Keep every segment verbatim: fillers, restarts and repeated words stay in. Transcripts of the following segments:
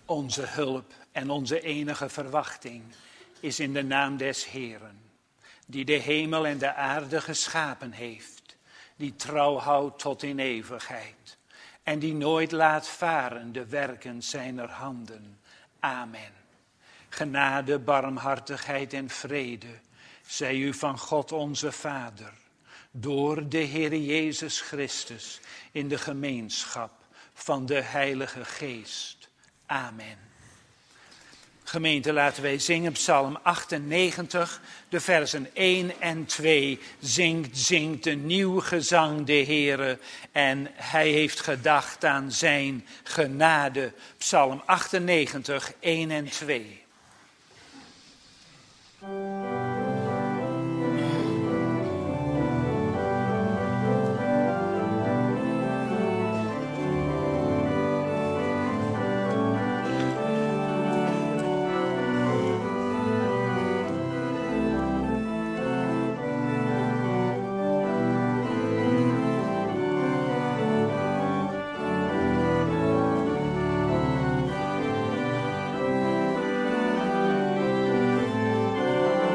Onze hulp en onze enige verwachting is in de naam des Heeren, die de hemel en de aarde geschapen heeft, die trouw houdt tot in eeuwigheid en die nooit laat varen de werken zijner handen. Amen. Genade, barmhartigheid en vrede zij u van God onze Vader, door de Heer Jezus Christus, in de gemeenschap van de Heilige Geest. Amen. Gemeente, laten wij zingen Psalm achtennegentig, de versen één en twee. Zingt, zingt een nieuw gezang de Heere en hij heeft gedacht aan zijn genade. Psalm achtennegentig, één en twee. Amen.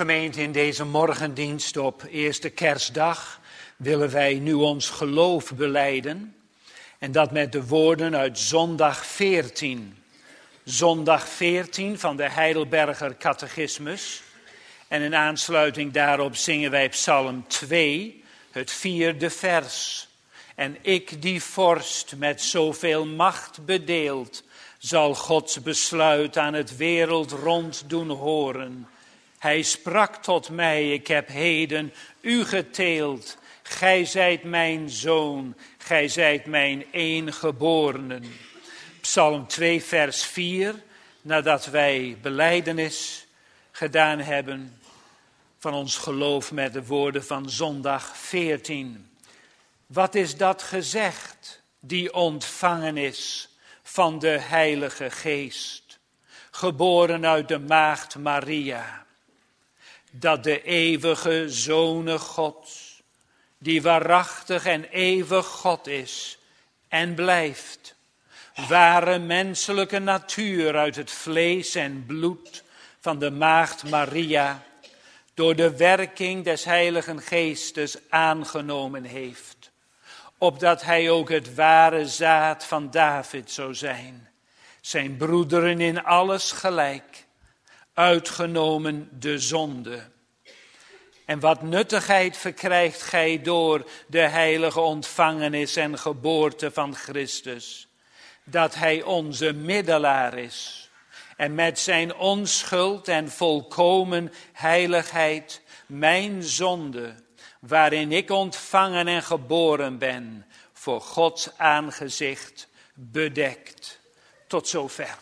Gemeente, in deze morgendienst op eerste kerstdag willen wij nu ons geloof belijden. En dat met de woorden uit zondag veertien. Zondag veertien van de Heidelberger Catechismus. En in aansluiting daarop zingen wij Psalm twee, het vierde vers. En ik die vorst met zoveel macht bedeeld, zal Gods besluit aan het wereld rond doen horen. Hij sprak tot mij, ik heb heden u geteeld. Gij zijt mijn zoon, gij zijt mijn eengeborenen. Psalm twee vers vier, nadat wij belijdenis gedaan hebben van ons geloof met de woorden van zondag veertien. Wat is dat gezegd, die ontvangen is van de Heilige Geest, geboren uit de maagd Maria, dat de eeuwige Zone Gods, die waarachtig en eeuwig God is en blijft, ware menselijke natuur uit het vlees en bloed van de maagd Maria, door de werking des Heiligen Geestes aangenomen heeft, opdat hij ook het ware zaad van David zou zijn, zijn broederen in alles gelijk, uitgenomen de zonde. En wat nuttigheid verkrijgt gij door de heilige ontvangenis en geboorte van Christus, dat hij onze middelaar is, en met zijn onschuld en volkomen heiligheid mijn zonde, waarin ik ontvangen en geboren ben, voor Gods aangezicht bedekt. Tot zover.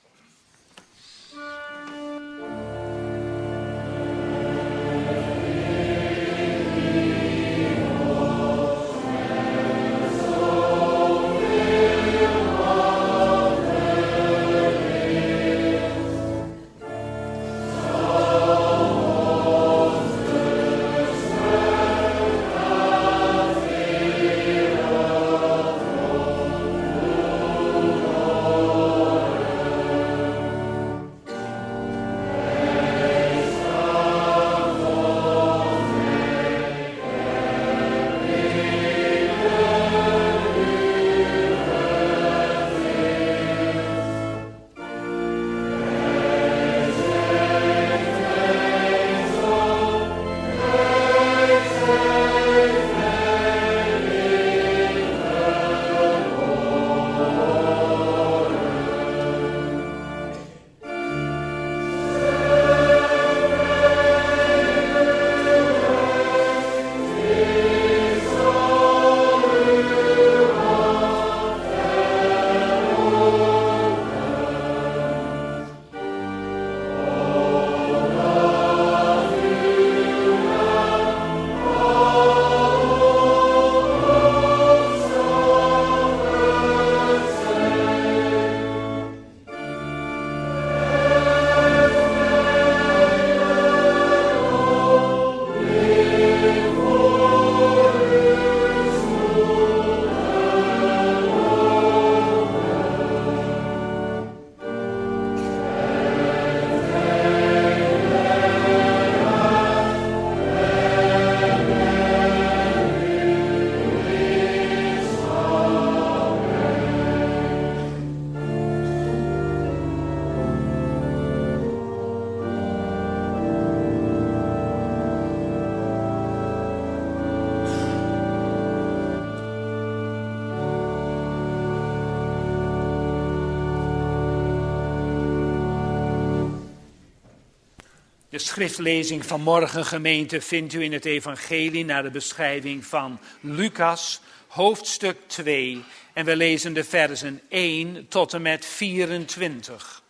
De schriftlezing van morgen, gemeente, vindt u in het evangelie naar de beschrijving van Lucas, hoofdstuk twee. En we lezen de versen één tot en met vierentwintig.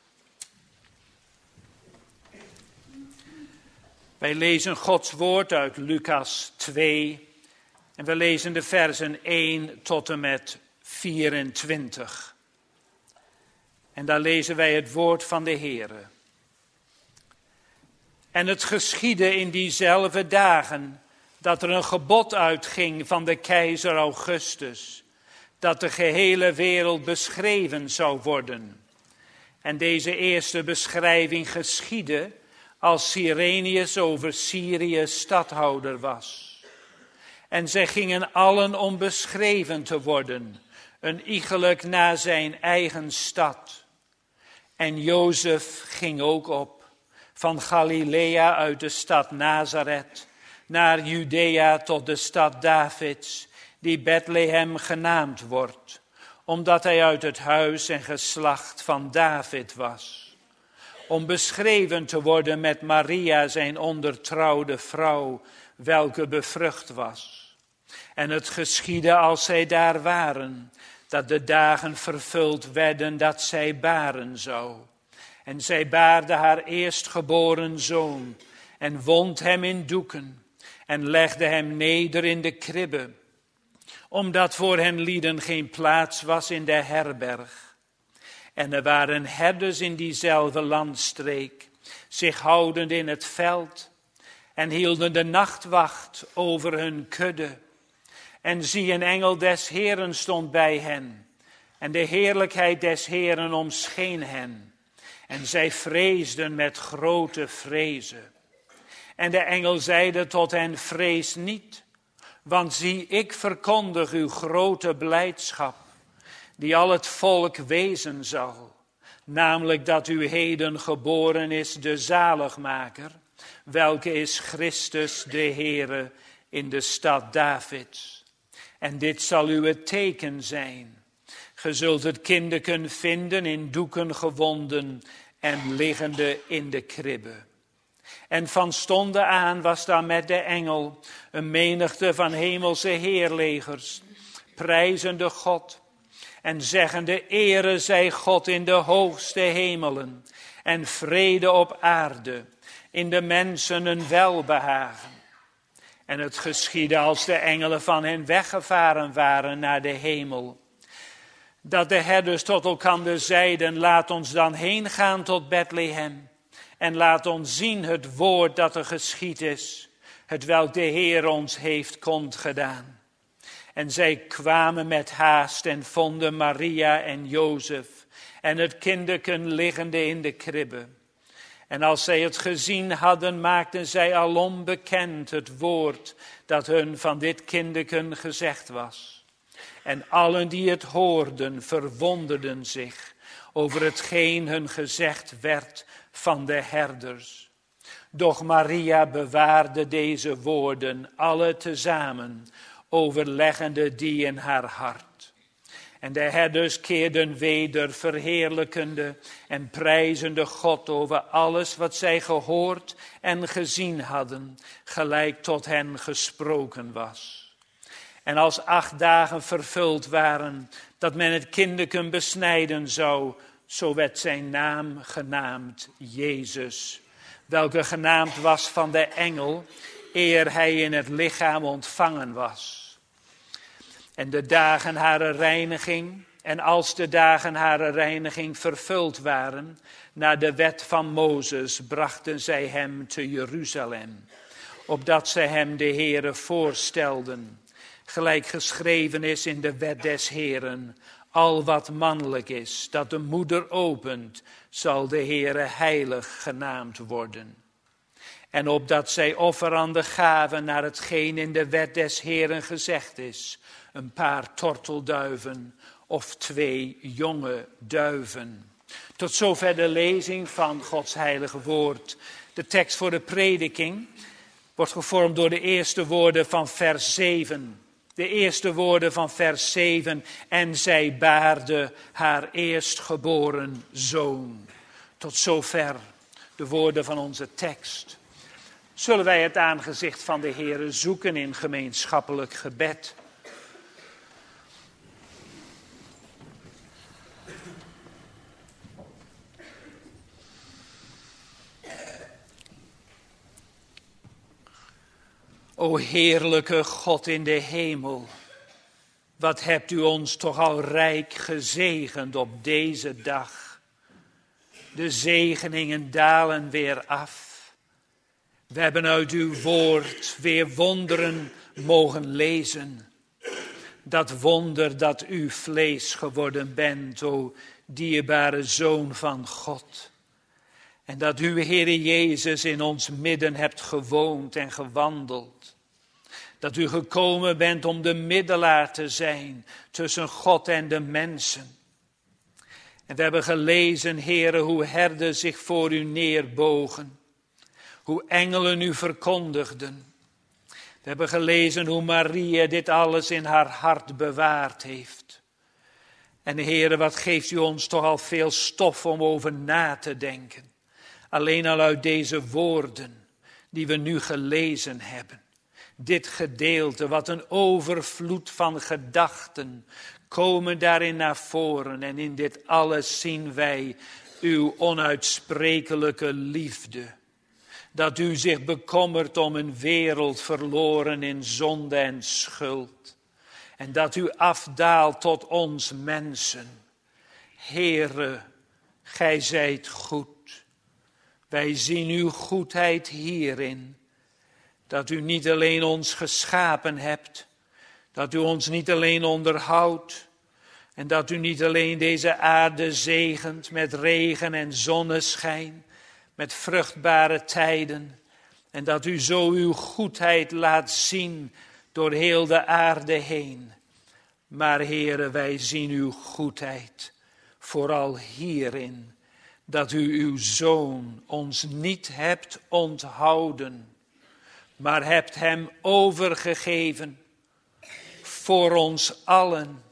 Wij lezen Gods woord uit Lucas twee. En we lezen de versen één tot en met vierentwintig. En daar lezen wij het woord van de Heere. En het geschiedde in diezelfde dagen dat er een gebod uitging van de keizer Augustus, dat de gehele wereld beschreven zou worden. En deze eerste beschrijving geschiedde als Cyrenius over Syrië stadhouder was. En zij gingen allen om beschreven te worden, een iegelijk naar zijn eigen stad. En Jozef ging ook op, van Galilea uit de stad Nazareth, naar Judea tot de stad Davids, die Bethlehem genaamd wordt, omdat hij uit het huis en geslacht van David was. Om beschreven te worden met Maria, zijn ondertrouwde vrouw, welke bevrucht was. En het geschiedde als zij daar waren, dat de dagen vervuld werden dat zij baren zou. En zij baarde haar eerstgeboren zoon en wond hem in doeken en legde hem neder in de kribbe, omdat voor hen lieden geen plaats was in de herberg. En er waren herders in diezelfde landstreek, zich houdend in het veld en hielden de nachtwacht over hun kudde. En zie, een engel des Heeren stond bij hen, en de heerlijkheid des Heeren omscheen hen. En zij vreesden met grote vrezen. En de engel zeide tot hen, vrees niet, want zie, ik verkondig uw grote blijdschap, die al het volk wezen zal. Namelijk dat u heden geboren is de zaligmaker, welke is Christus de Heere in de stad Davids. En dit zal uw het teken zijn. Ge zult het kindeken vinden in doeken gewonden en liggende in de kribbe. En van stonden aan was daar met de engel een menigte van hemelse heerlegers, prijzende God en zeggende, ere zij God in de hoogste hemelen en vrede op aarde, in de mensen een welbehagen. En het geschiedde als de engelen van hen weggevaren waren naar de hemel, dat de herders tot elkander zeiden, laat ons dan heen gaan tot Bethlehem en laat ons zien het woord dat er geschied is, het welk de Heer ons heeft kondgedaan. En zij kwamen met haast en vonden Maria en Jozef en het kindeken liggende in de kribbe. En als zij het gezien hadden, maakten zij alom bekend het woord dat hun van dit kindeken gezegd was. En allen die het hoorden, verwonderden zich over hetgeen hun gezegd werd van de herders. Doch Maria bewaarde deze woorden alle tezamen, overleggende die in haar hart. En de herders keerden weder, verheerlijkende en prijzende God over alles wat zij gehoord en gezien hadden, gelijk tot hen gesproken was. En als acht dagen vervuld waren, dat men het kindeken besnijden zou, zo werd zijn naam genaamd Jezus, welke genaamd was van de engel, eer hij in het lichaam ontvangen was. En de dagen harer reiniging, en als de dagen harer reiniging vervuld waren, naar de wet van Mozes, brachten zij hem te Jeruzalem, opdat zij hem de Heere voorstelden, gelijk geschreven is in de wet des Heeren, al wat mannelijk is, dat de moeder opent, zal de Heere heilig genaamd worden. En opdat zij offeranden gaven naar hetgeen in de wet des Heeren gezegd is, een paar tortelduiven of twee jonge duiven. Tot zover de lezing van Gods heilige woord. De tekst voor de prediking wordt gevormd door de eerste woorden van vers zeven. De eerste woorden van vers zeven. En zij baarde haar eerstgeboren zoon. Tot zover de woorden van onze tekst. Zullen wij het aangezicht van de Heere zoeken in gemeenschappelijk gebed. O heerlijke God in de hemel, wat hebt u ons toch al rijk gezegend op deze dag. De zegeningen dalen weer af. We hebben uit uw woord weer wonderen mogen lezen. Dat wonder dat u vlees geworden bent, o dierbare Zoon van God. En dat u, Heere Jezus, in ons midden hebt gewoond en gewandeld. Dat u gekomen bent om de middelaar te zijn tussen God en de mensen. En we hebben gelezen, Heere, hoe herden zich voor u neerbogen. Hoe engelen u verkondigden. We hebben gelezen hoe Maria dit alles in haar hart bewaard heeft. En Heere, wat geeft u ons toch al veel stof om over na te denken. Alleen al uit deze woorden die we nu gelezen hebben. Dit gedeelte, wat een overvloed van gedachten komen daarin naar voren. En in dit alles zien wij uw onuitsprekelijke liefde. Dat u zich bekommert om een wereld verloren in zonde en schuld. En dat u afdaalt tot ons mensen. Heere, gij zijt goed. Wij zien uw goedheid hierin. Dat u niet alleen ons geschapen hebt. Dat u ons niet alleen onderhoudt. En dat u niet alleen deze aarde zegent met regen en zonneschijn. Met vruchtbare tijden. En dat u zo uw goedheid laat zien door heel de aarde heen. Maar Heere, wij zien uw goedheid vooral hierin. Dat u uw Zoon ons niet hebt onthouden. Maar hebt hem overgegeven voor ons allen.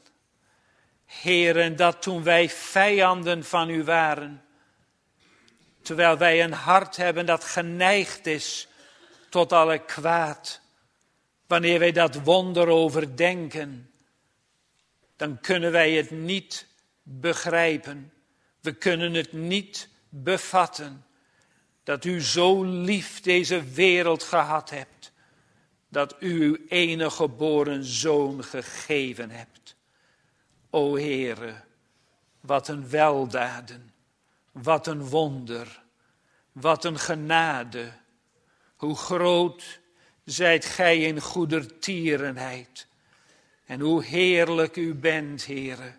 Heer, en dat toen wij vijanden van u waren, terwijl wij een hart hebben dat geneigd is tot alle kwaad, wanneer wij dat wonder overdenken, dan kunnen wij het niet begrijpen. We kunnen het niet bevatten. Dat u zo lief deze wereld gehad hebt. Dat u uw enige geboren zoon gegeven hebt. O Heere, wat een weldaden. Wat een wonder. Wat een genade. Hoe groot zijt gij in goedertierenheid. En hoe heerlijk u bent, Heere.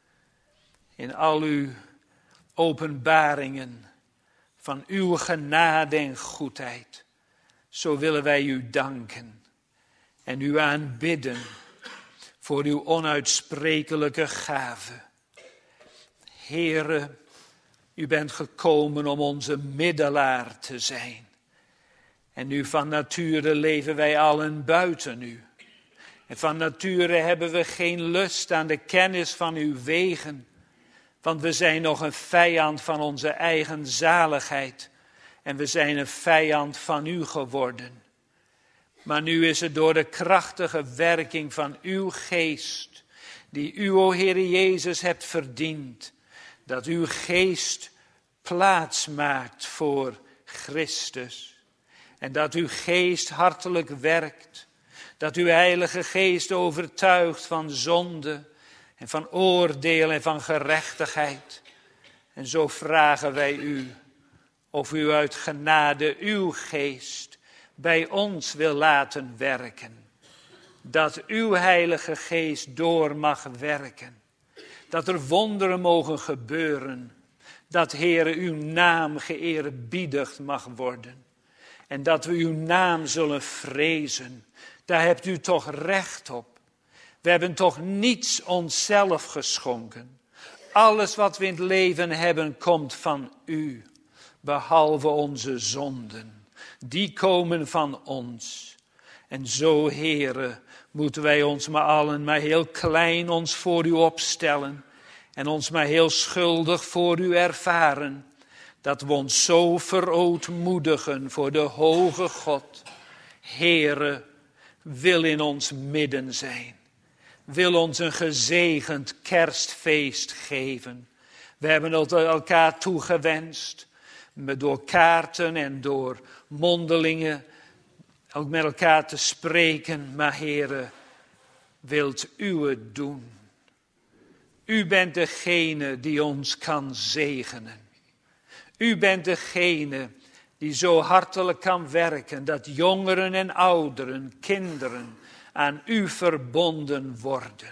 In al uw openbaringen van uw genade en goedheid. Zo willen wij u danken en u aanbidden voor uw onuitsprekelijke gave. Heere, u bent gekomen om onze middelaar te zijn. En nu van nature leven wij allen buiten u. En van nature hebben we geen lust aan de kennis van uw wegen. Want we zijn nog een vijand van onze eigen zaligheid. En we zijn een vijand van u geworden. Maar nu is het door de krachtige werking van uw geest, die u, o Heere Jezus, hebt verdiend, dat uw geest plaats maakt voor Christus. En dat uw geest hartelijk werkt. Dat uw Heilige Geest overtuigt van zonde en van oordeel en van gerechtigheid. En zo vragen wij u of u uit genade uw geest bij ons wil laten werken. Dat uw Heilige Geest door mag werken. Dat er wonderen mogen gebeuren. Dat, Heere, uw naam geëerbiedigd mag worden. En dat we uw naam zullen vrezen. Daar hebt u toch recht op. We hebben toch niets onszelf geschonken. Alles wat we in het leven hebben komt van u. Behalve onze zonden. Die komen van ons. En zo, Heere, moeten wij ons maar allen maar heel klein ons voor u opstellen. En ons maar heel schuldig voor u ervaren. Dat we ons zo verootmoedigen voor de hoge God. Heere, wil in ons midden zijn. Wil ons een gezegend kerstfeest geven. We hebben het elkaar toegewenst. Door kaarten en door mondelingen. Ook met elkaar te spreken. Maar Heere, wilt u het doen? U bent degene die ons kan zegenen. U bent degene die zo hartelijk kan werken dat jongeren en ouderen, kinderen aan u verbonden worden.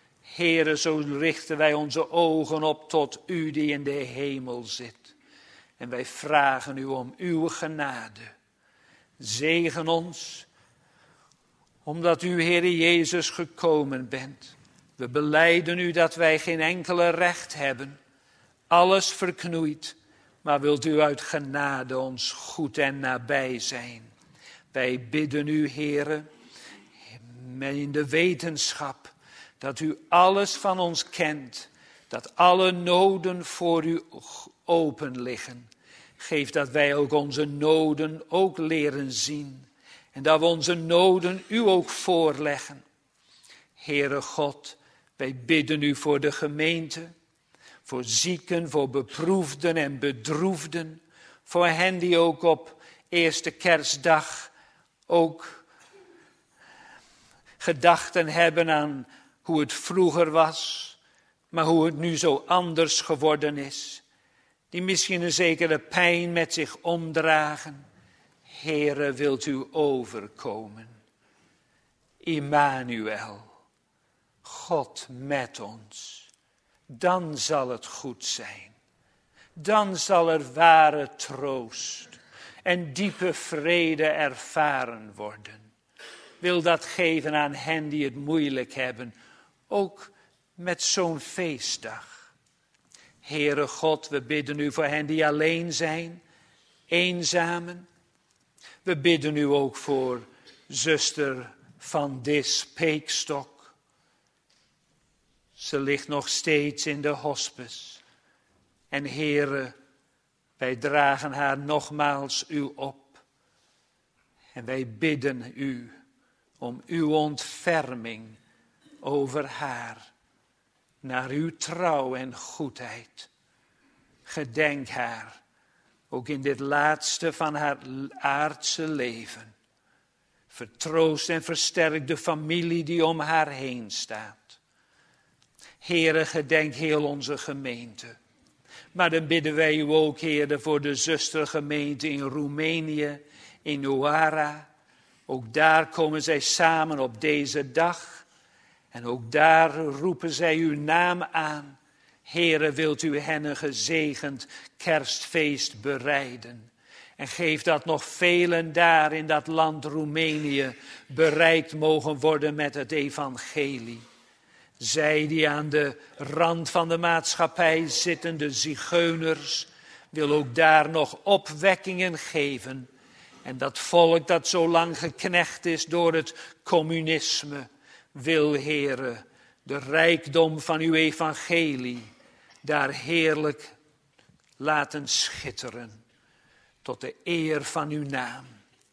Heere, zo richten wij onze ogen op tot u die in de hemel zit. En wij vragen u om uw genade. Zegen ons, omdat u, Heere Jezus, gekomen bent. We belijden u dat wij geen enkele recht hebben. Alles verknoeid, maar wilt u uit genade ons goed en nabij zijn. Wij bidden u, Heere, in de wetenschap dat u alles van ons kent, dat alle noden voor u open liggen. Geef dat wij ook onze noden ook leren zien en dat we onze noden u ook voorleggen. Heere God, wij bidden u voor de gemeente, voor zieken, voor beproefden en bedroefden, voor hen die ook op eerste kerstdag ook gedachten hebben aan hoe het vroeger was, maar hoe het nu zo anders geworden is. Die misschien een zekere pijn met zich omdragen. Heere, wilt u overkomen. Immanuel, God met ons. Dan zal het goed zijn. Dan zal er ware troost en diepe vrede ervaren worden. Wil dat geven aan hen die het moeilijk hebben, ook met zo'n feestdag. Heere God, we bidden u voor hen die alleen zijn, eenzamen. We bidden u ook voor zuster Van Dis Peekstok. Ze ligt nog steeds in de hospice. En Heere, wij dragen haar nogmaals u op. En wij bidden u om uw ontferming over haar. Naar uw trouw en goedheid. Gedenk haar, ook in dit laatste van haar aardse leven. Vertroost en versterk de familie die om haar heen staat. Heere, gedenk heel onze gemeente. Maar dan bidden wij u ook, Heere, voor de zustergemeente in Roemenië, in Nuara. Ook daar komen zij samen op deze dag. En ook daar roepen zij uw naam aan. Heere, wilt u hen een gezegend kerstfeest bereiden. En geef dat nog velen daar in dat land Roemenië bereikt mogen worden met het evangelie. Zij die aan de rand van de maatschappij zitten, de zigeuners, wil ook daar nog opwekkingen geven. En dat volk dat zo lang geknecht is door het communisme, wil, Heere, de rijkdom van uw evangelie daar heerlijk laten schitteren, tot de eer van uw naam.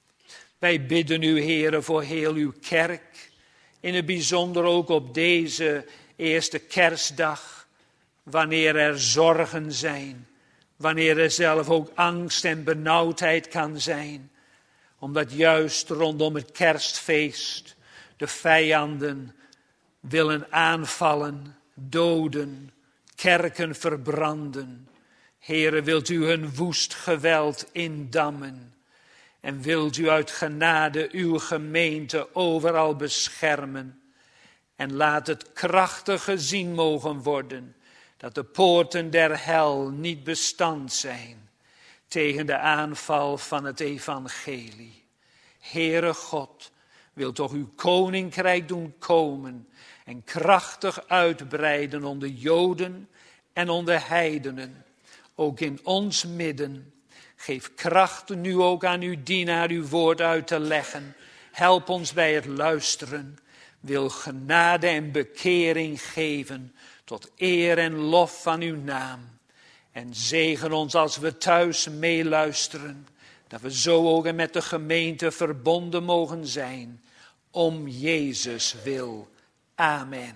Wij bidden u, Heere, voor heel uw kerk, in het bijzonder ook op deze eerste kerstdag, wanneer er zorgen zijn, wanneer er zelf ook angst en benauwdheid kan zijn, omdat juist rondom het kerstfeest de vijanden willen aanvallen, doden, kerken verbranden. Heere, wilt u hun woest geweld indammen en wilt u uit genade uw gemeente overal beschermen en laat het krachtig gezien mogen worden dat de poorten der hel niet bestand zijn tegen de aanval van het evangelie. Heere God, wil toch uw koninkrijk doen komen en krachtig uitbreiden onder Joden en onder heidenen, ook in ons midden. Geef kracht nu ook aan uw dienaar uw woord uit te leggen. Help ons bij het luisteren. Wil genade en bekering geven tot eer en lof van uw naam. En zegen ons als we thuis meeluisteren, dat we zo ook met de gemeente verbonden mogen zijn. Om Jezus wil. Amen.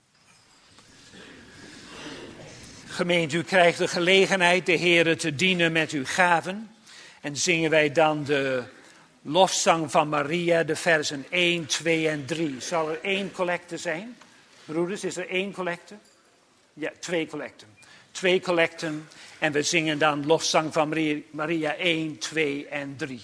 Gemeente, u krijgt de gelegenheid de Heere te dienen met uw gaven. En zingen wij dan de lofzang van Maria, de versen één, twee en drie. Zal er één collecte zijn? Broeders, is er één collecte? Ja, twee collecten. Twee collecten. En we zingen dan lofzang van Maria, Maria één, twee en drie.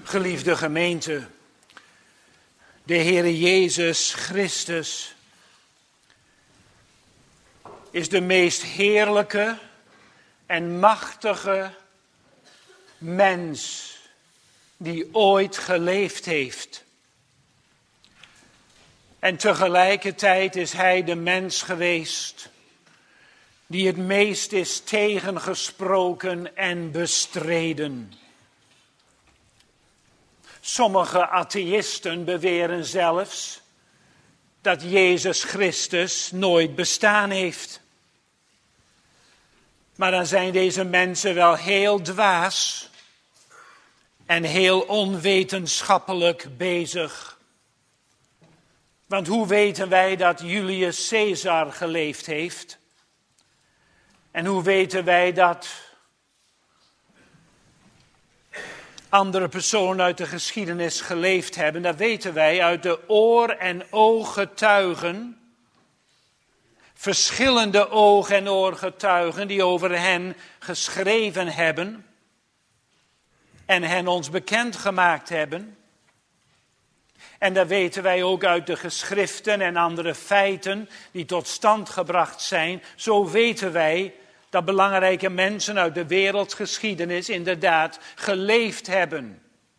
Geliefde gemeente, de Heere Jezus Christus is de meest heerlijke en machtige mens die ooit geleefd heeft. En tegelijkertijd is hij de mens geweest die het meest is tegengesproken en bestreden. Sommige atheïsten beweren zelfs dat Jezus Christus nooit bestaan heeft. Maar dan zijn deze mensen wel heel dwaas en heel onwetenschappelijk bezig. Want hoe weten wij dat Julius Caesar geleefd heeft? En hoe weten wij dat andere personen uit de geschiedenis geleefd hebben? Dat weten wij uit de oor- en ooggetuigen. Verschillende oog- en oorgetuigen die over hen geschreven hebben. En hen ons bekendgemaakt hebben. En dat weten wij ook uit de geschriften en andere feiten die tot stand gebracht zijn. Zo weten wij dat belangrijke mensen uit de wereldgeschiedenis inderdaad geleefd hebben.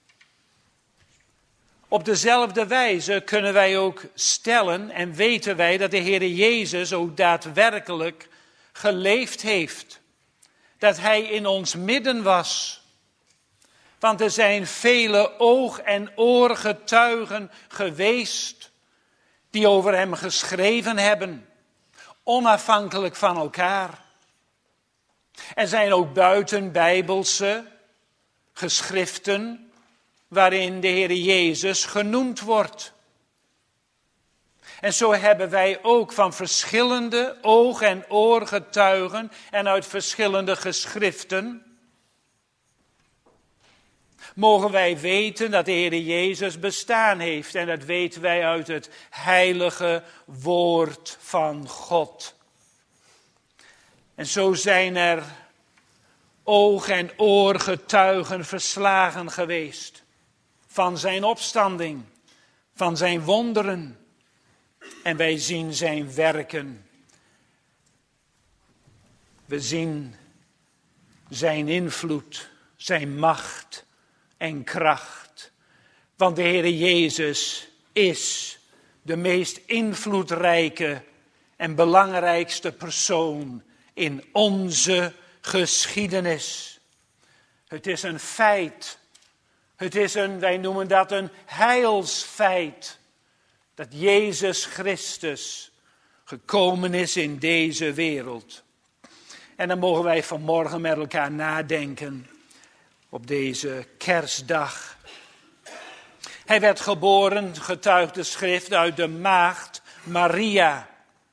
Op dezelfde wijze kunnen wij ook stellen en weten wij dat de Heere Jezus ook daadwerkelijk geleefd heeft. Dat hij in ons midden was. Want er zijn vele oog- en oorgetuigen geweest die over hem geschreven hebben, onafhankelijk van elkaar. Er zijn ook buitenbijbelse geschriften waarin de Heer Jezus genoemd wordt. En zo hebben wij ook van verschillende oog- en oorgetuigen en uit verschillende geschriften mogen wij weten dat de Heer Jezus bestaan heeft. En dat weten wij uit het heilige woord van God. En zo zijn er oog- en oorgetuigen verslagen geweest van zijn opstanding, van zijn wonderen. En wij zien zijn werken. We zien zijn invloed, zijn macht en kracht. Want de Heere Jezus is de meest invloedrijke en belangrijkste persoon in onze geschiedenis. Het is een feit. Het is een, wij noemen dat een heilsfeit. Dat Jezus Christus gekomen is in deze wereld. En dan mogen wij vanmorgen met elkaar nadenken op deze kerstdag. Hij werd geboren, getuigt de schrift, uit de maagd Maria.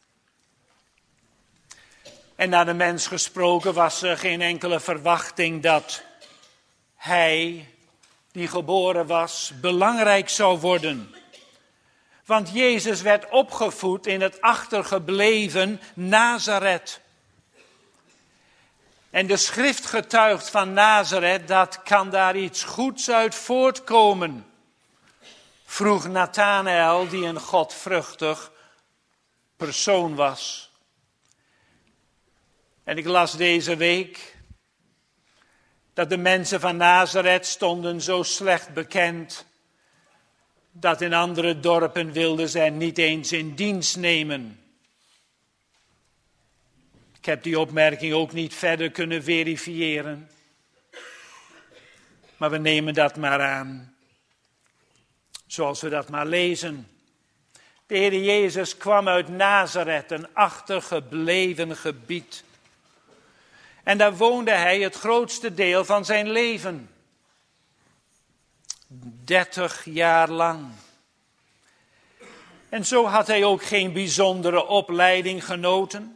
En naar de mens gesproken was er geen enkele verwachting dat hij, die geboren was, belangrijk zou worden. Want Jezus werd opgevoed in het achtergebleven Nazareth. En de schrift getuigt van Nazareth, dat kan daar iets goeds uit voortkomen. Vroeg Nathanael, die een godvruchtig persoon was. En ik las deze week dat de mensen van Nazareth stonden zo slecht bekend dat in andere dorpen wilden ze niet eens in dienst nemen. Ik heb die opmerking ook niet verder kunnen verifiëren. Maar we nemen dat maar aan. Zoals we dat maar lezen. De Heer Jezus kwam uit Nazareth, een achtergebleven gebied. En daar woonde hij het grootste deel van zijn leven. Dertig jaar lang. En zo had hij ook geen bijzondere opleiding genoten.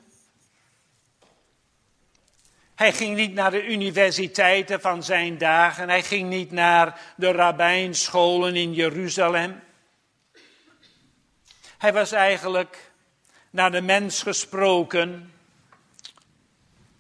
Hij ging niet naar de universiteiten van zijn dagen. Hij ging niet naar de rabbijnscholen in Jeruzalem. Hij was eigenlijk, naar de mens gesproken,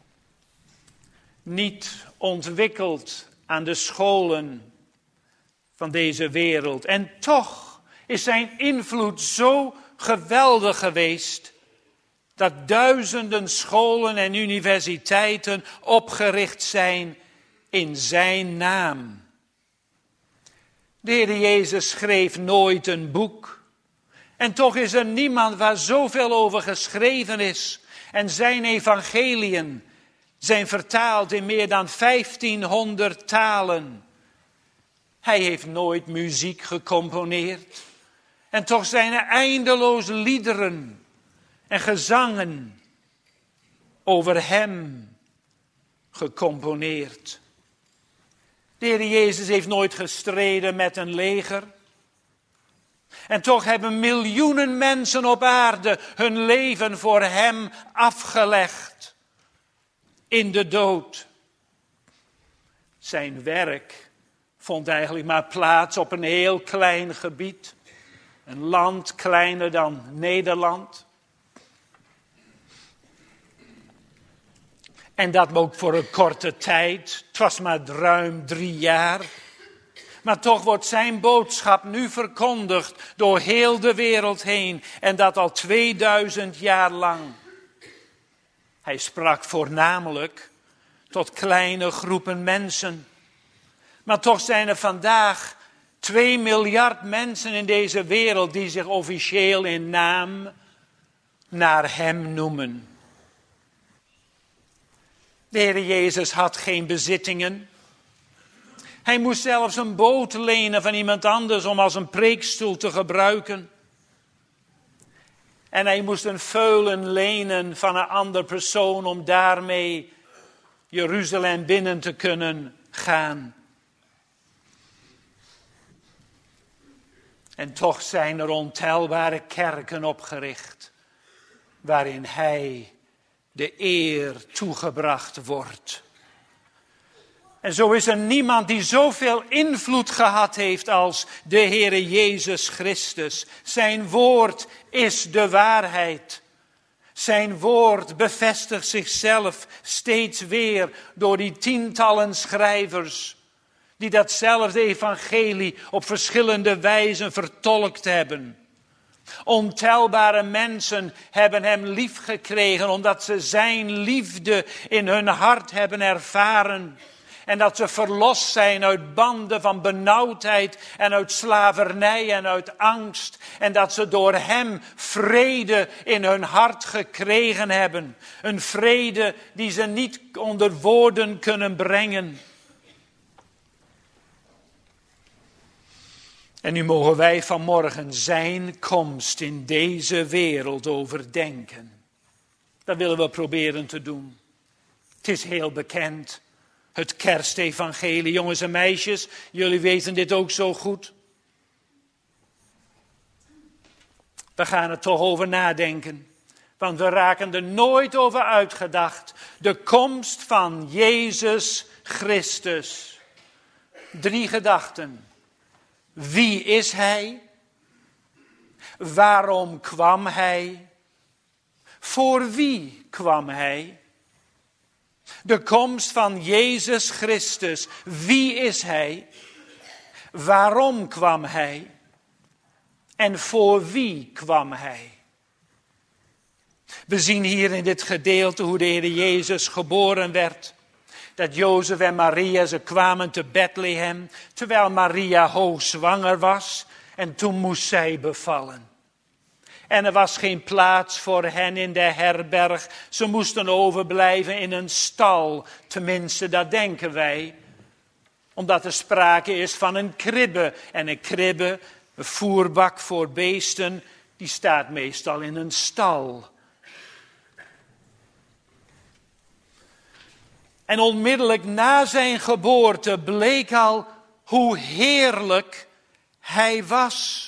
niet ontwikkeld aan de scholen van deze wereld. En toch is zijn invloed zo geweldig geweest dat duizenden scholen en universiteiten opgericht zijn in zijn naam. De Heer Jezus schreef nooit een boek. En toch is er niemand waar zoveel over geschreven is. En zijn evangeliën zijn vertaald in meer dan vijftienhonderd talen. Hij heeft nooit muziek gecomponeerd. En toch zijn er eindeloos liederen en gezangen over hem gecomponeerd. De Heer Jezus heeft nooit gestreden met een leger. En toch hebben miljoenen mensen op aarde hun leven voor hem afgelegd. In de dood. Zijn werk vond eigenlijk maar plaats op een heel klein gebied. Een land kleiner dan Nederland. En dat ook voor een korte tijd. Het was maar ruim drie jaar. Maar toch wordt zijn boodschap nu verkondigd door heel de wereld heen. En dat al tweeduizend jaar lang. Hij sprak voornamelijk tot kleine groepen mensen. Maar toch zijn er vandaag twee miljard mensen in deze wereld die zich officieel in naam naar hem noemen. De Heer Jezus had geen bezittingen. Hij moest zelfs een boot lenen van iemand anders om als een preekstoel te gebruiken. En hij moest een veulen lenen van een ander persoon om daarmee Jeruzalem binnen te kunnen gaan. En toch zijn er ontelbare kerken opgericht, waarin hij de eer toegebracht wordt. En zo is er niemand die zoveel invloed gehad heeft als de Heere Jezus Christus. Zijn woord is de waarheid. Zijn woord bevestigt zichzelf steeds weer door die tientallen schrijvers die datzelfde evangelie op verschillende wijzen vertolkt hebben. Ontelbare mensen hebben hem lief gekregen omdat ze zijn liefde in hun hart hebben ervaren. En dat ze verlost zijn uit banden van benauwdheid en uit slavernij en uit angst. En dat ze door hem vrede in hun hart gekregen hebben. Een vrede die ze niet onder woorden kunnen brengen. En nu mogen wij vanmorgen zijn komst in deze wereld overdenken. Dat willen we proberen te doen. Het is heel bekend. Het kerstevangelie, jongens en meisjes, jullie weten dit ook zo goed. We gaan er toch over nadenken, want we raken er nooit over uitgedacht. De komst van Jezus Christus. Drie gedachten. Wie is hij? Waarom kwam hij? Voor wie kwam hij? De komst van Jezus Christus. Wie is hij? Waarom kwam hij? En voor wie kwam hij? We zien hier in dit gedeelte hoe de Heer Jezus geboren werd. Dat Jozef en Maria, ze kwamen te Bethlehem, terwijl Maria hoogzwanger was. En toen moest zij bevallen. En er was geen plaats voor hen in de herberg. Ze moesten overblijven in een stal. Tenminste, dat denken wij. Omdat er sprake is van een kribbe. En een kribbe, een voerbak voor beesten, die staat meestal in een stal. En onmiddellijk na zijn geboorte bleek al hoe heerlijk hij was.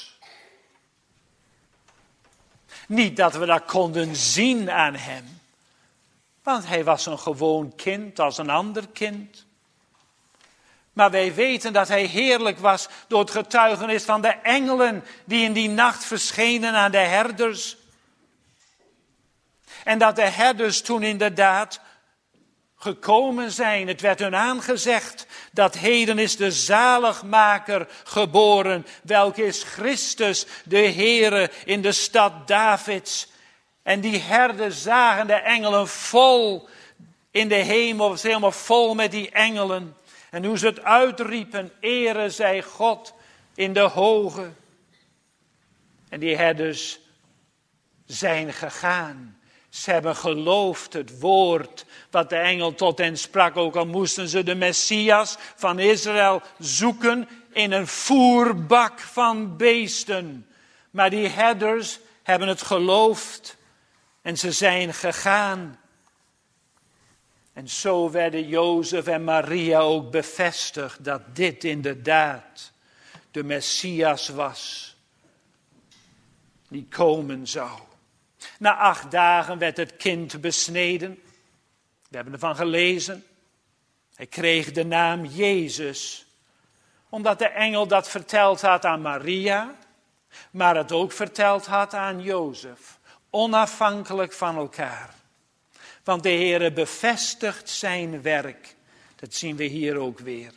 Niet dat we dat konden zien aan hem. Want hij was een gewoon kind als een ander kind. Maar wij weten dat hij heerlijk was door het getuigenis van de engelen die in die nacht verschenen aan de herders. En dat de herders toen inderdaad gekomen zijn. Het werd hun aangezegd dat heden is de zaligmaker geboren, welke is Christus, de Heere, in de stad Davids. En die herders zagen de engelen vol in de hemel, was helemaal vol met die engelen. En hoe ze het uitriepen, ere zij God in de hoge. En die herders zijn gegaan. Ze hebben geloofd het woord wat de engel tot hen sprak. Ook al moesten ze de Messias van Israël zoeken in een voerbak van beesten. Maar die herders hebben het geloofd en ze zijn gegaan. En zo werden Jozef en Maria ook bevestigd dat dit inderdaad de Messias was die komen zou. Na acht dagen werd het kind besneden. We hebben ervan gelezen. Hij kreeg de naam Jezus. Omdat de engel dat verteld had aan Maria, maar het ook verteld had aan Jozef. Onafhankelijk van elkaar. Want de Heere bevestigt zijn werk. Dat zien we hier ook weer.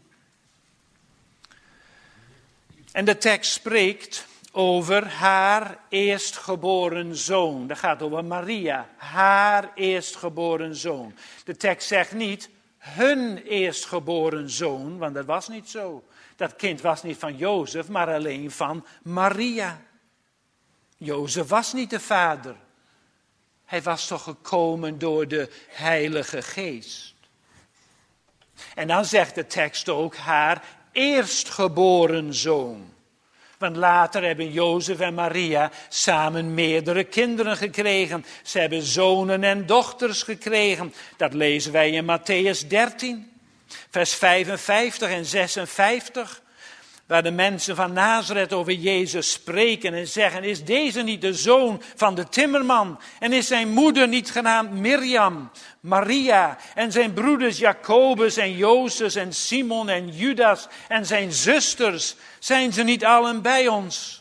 En de tekst spreekt over haar eerstgeboren zoon. Dat gaat over Maria, haar eerstgeboren zoon. De tekst zegt niet hun eerstgeboren zoon, want dat was niet zo. Dat kind was niet van Jozef, maar alleen van Maria. Jozef was niet de vader. Hij was toch gekomen door de Heilige Geest. En dan zegt de tekst ook haar eerstgeboren zoon. Want later hebben Jozef en Maria samen meerdere kinderen gekregen. Ze hebben zonen en dochters gekregen. Dat lezen wij in Mattheüs dertien, vers vijfenvijftig en zesenvijftig. Waar de mensen van Nazareth over Jezus spreken en zeggen, is deze niet de zoon van de timmerman? En is zijn moeder niet genaamd Mirjam, Maria, en zijn broeders Jacobus en Jozef en Simon en Judas en zijn zusters, zijn ze niet allen bij ons?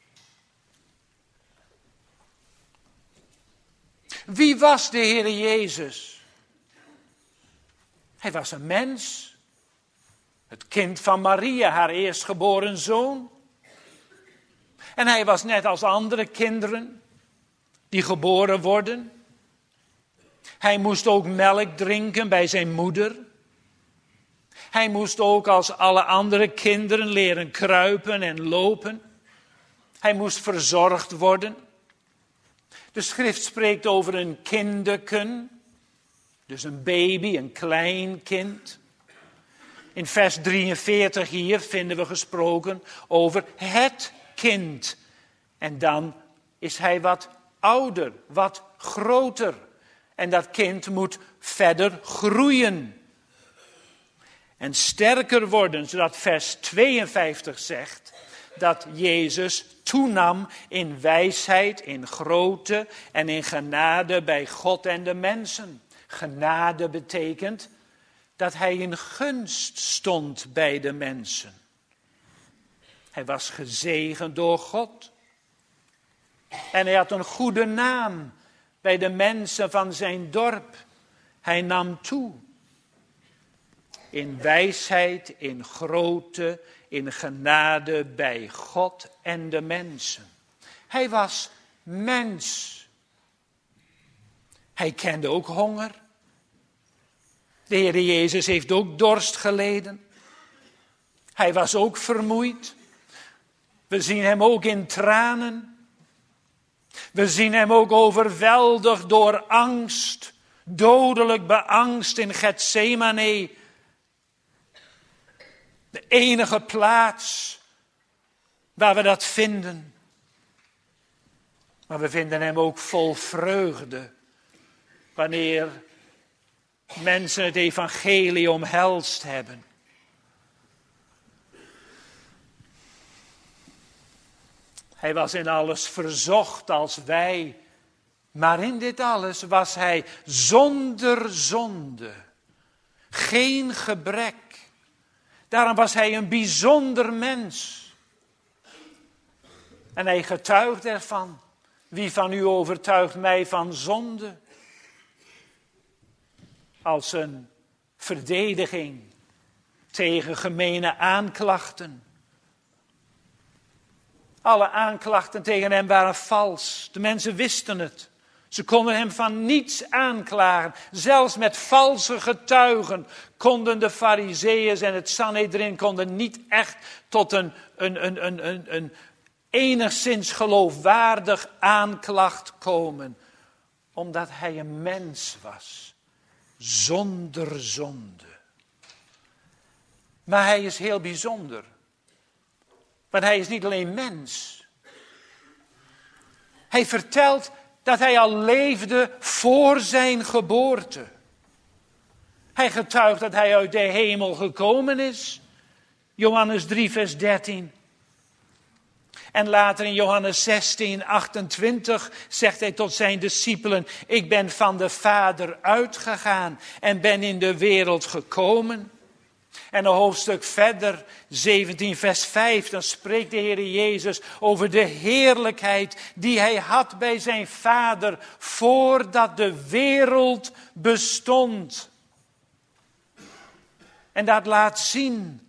Wie was de Heer Jezus? Hij was een mens. Het kind van Maria, haar eerstgeboren zoon. En hij was net als andere kinderen die geboren worden. Hij moest ook melk drinken bij zijn moeder. Hij moest ook als alle andere kinderen leren kruipen en lopen. Hij moest verzorgd worden. De schrift spreekt over een kinderken. Dus een baby, een klein kind. In vers drieënveertig hier vinden we gesproken over het kind. En dan is hij wat ouder, wat groter. En dat kind moet verder groeien. En sterker worden, zodat vers tweeënvijftig zegt dat Jezus toenam in wijsheid, in grootte en in genade bij God en de mensen. Genade betekent dat hij in gunst stond bij de mensen. Hij was gezegend door God. En hij had een goede naam bij de mensen van zijn dorp. Hij nam toe. In wijsheid, in grootte, in genade bij God en de mensen. Hij was mens. Hij kende ook honger. De Heer Jezus heeft ook dorst geleden. Hij was ook vermoeid. We zien hem ook in tranen. We zien hem ook overweldigd door angst. Dodelijk beangst in Getsemane. De enige plaats waar we dat vinden. Maar we vinden hem ook vol vreugde. Wanneer mensen het evangelie omhelst hebben. Hij was in alles verzocht als wij. Maar in dit alles was hij zonder zonde. Geen gebrek. Daarom was hij een bijzonder mens. En hij getuigt ervan. Wie van u overtuigt mij van zonde? als een verdediging tegen gemene aanklachten. Alle aanklachten tegen hem waren vals. De mensen wisten het. Ze konden hem van niets aanklagen. Zelfs met valse getuigen konden de Farizeeërs en het Sanhedrin konden niet echt tot een, een, een, een, een, een enigszins geloofwaardig aanklacht komen. Omdat hij een mens was. Zonder zonde. Maar hij is heel bijzonder. Want hij is niet alleen mens. Hij vertelt dat hij al leefde voor zijn geboorte. Hij getuigt dat hij uit de hemel gekomen is. Johannes drie vers dertien. En later in Johannes zestien achtentwintig zegt hij tot zijn discipelen: ik ben van de Vader uitgegaan en ben in de wereld gekomen. En een hoofdstuk verder, zeventien vers vijf, dan spreekt de Heer Jezus over de heerlijkheid die hij had bij zijn Vader voordat de wereld bestond. En dat laat zien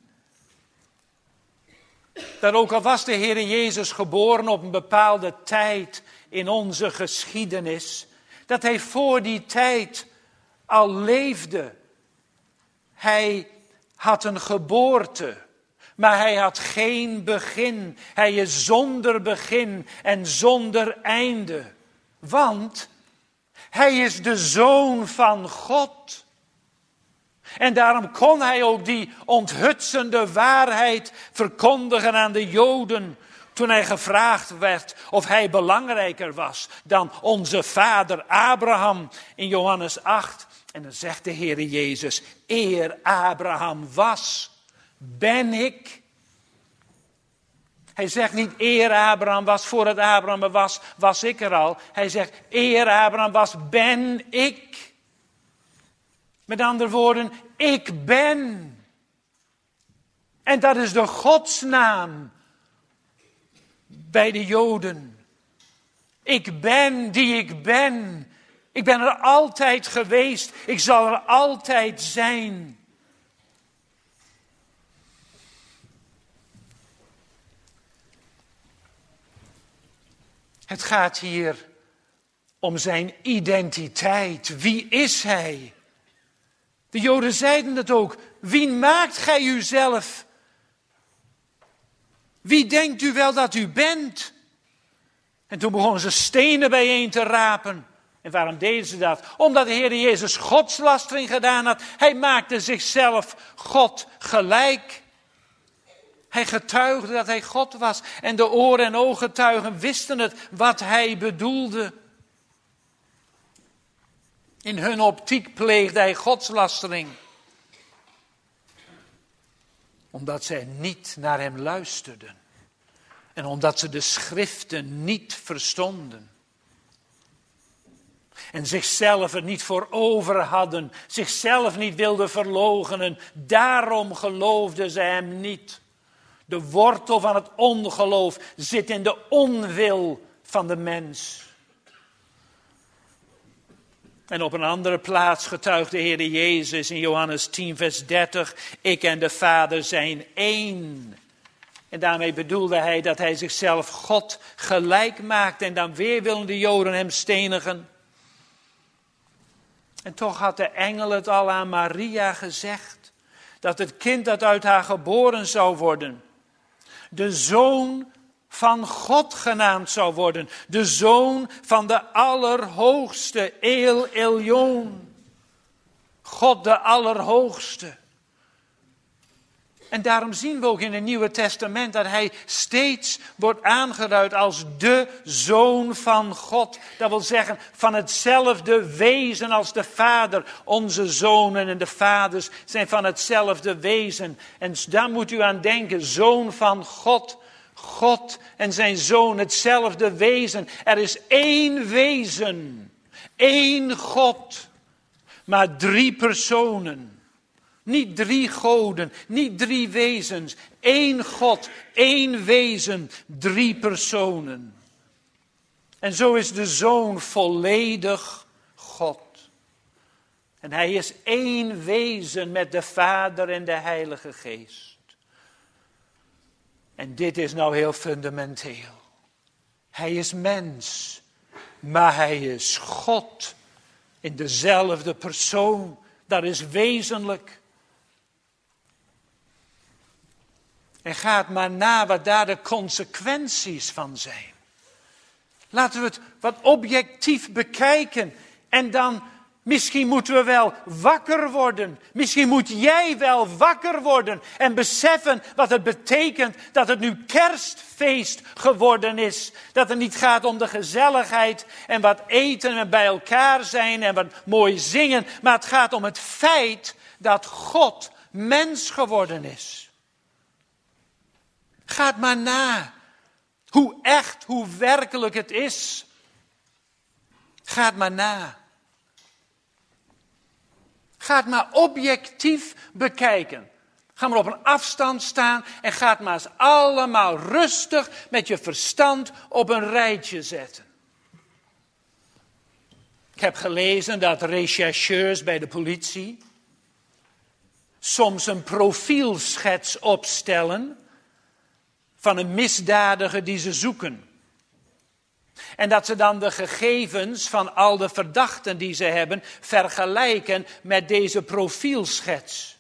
dat ook al was de Heer Jezus geboren op een bepaalde tijd in onze geschiedenis, dat hij voor die tijd al leefde. Hij had een geboorte, maar hij had geen begin. Hij is zonder begin en zonder einde. Want hij is de Zoon van God. En daarom kon hij ook die onthutsende waarheid verkondigen aan de Joden. Toen hij gevraagd werd of hij belangrijker was dan onze vader Abraham in Johannes acht. En dan zegt de Heere Jezus: eer Abraham was, ben ik. Hij zegt niet eer Abraham was, voordat Abraham er was, was ik er al. Hij zegt eer Abraham was, ben ik. Met andere woorden, ik ben. En dat is de godsnaam bij de Joden. Ik ben die ik ben. Ik ben er altijd geweest. Ik zal er altijd zijn. Het gaat hier om zijn identiteit. Wie is hij? De Joden zeiden het ook. Wie maakt gij uzelf? Wie denkt u wel dat u bent? En toen begonnen ze stenen bijeen te rapen. En waarom deden ze dat? Omdat de Heer Jezus godslastering gedaan had. Hij maakte zichzelf God gelijk. Hij getuigde dat hij God was. En de oren en ooggetuigen wisten het wat hij bedoelde. In hun optiek pleegde hij godslastering. Omdat zij niet naar hem luisterden. En omdat ze de schriften niet verstonden. En zichzelf er niet voor over hadden. Zichzelf niet wilden verloochenen. Daarom geloofden ze hem niet. De wortel van het ongeloof zit in de onwil van de mens. En op een andere plaats getuigt de Heer Jezus in Johannes tien vers dertig. Ik en de Vader zijn één. En daarmee bedoelde hij dat hij zichzelf God gelijk maakte. En dan weer willen de Joden hem stenigen. En toch had de engel het al aan Maria gezegd. Dat het kind dat uit haar geboren zou worden. De Zoon van God genaamd zou worden. De Zoon van de Allerhoogste. El Elyon. God de Allerhoogste. En daarom zien we ook in het Nieuwe Testament dat hij steeds wordt aangeduid als de Zoon van God. Dat wil zeggen van hetzelfde wezen als de Vader. Onze zonen en de vaders zijn van hetzelfde wezen. En daar moet u aan denken, Zoon van God. God en zijn Zoon, hetzelfde wezen. Er is één wezen, één God, maar drie personen. Niet drie goden, niet drie wezens. Eén God, één wezen, drie personen. En zo is de Zoon volledig God. En hij is één wezen met de Vader en de Heilige Geest. En dit is nou heel fundamenteel. Hij is mens, maar hij is God in dezelfde persoon. Dat is wezenlijk. En gaat maar na wat daar de consequenties van zijn. Laten we het wat objectief bekijken. En dan, misschien moeten we wel wakker worden. Misschien moet jij wel wakker worden. En beseffen wat het betekent dat het nu kerstfeest geworden is. Dat het niet gaat om de gezelligheid en wat eten en bij elkaar zijn en wat mooi zingen. Maar het gaat om het feit dat God mens geworden is. Ga maar na. Hoe echt, hoe werkelijk het is. Ga het maar na. Ga het maar objectief bekijken. Ga maar op een afstand staan en ga het maar eens allemaal rustig met je verstand op een rijtje zetten. Ik heb gelezen dat rechercheurs bij de politie soms een profielschets opstellen van een misdadiger die ze zoeken. En dat ze dan de gegevens van al de verdachten die ze hebben vergelijken met deze profielschets.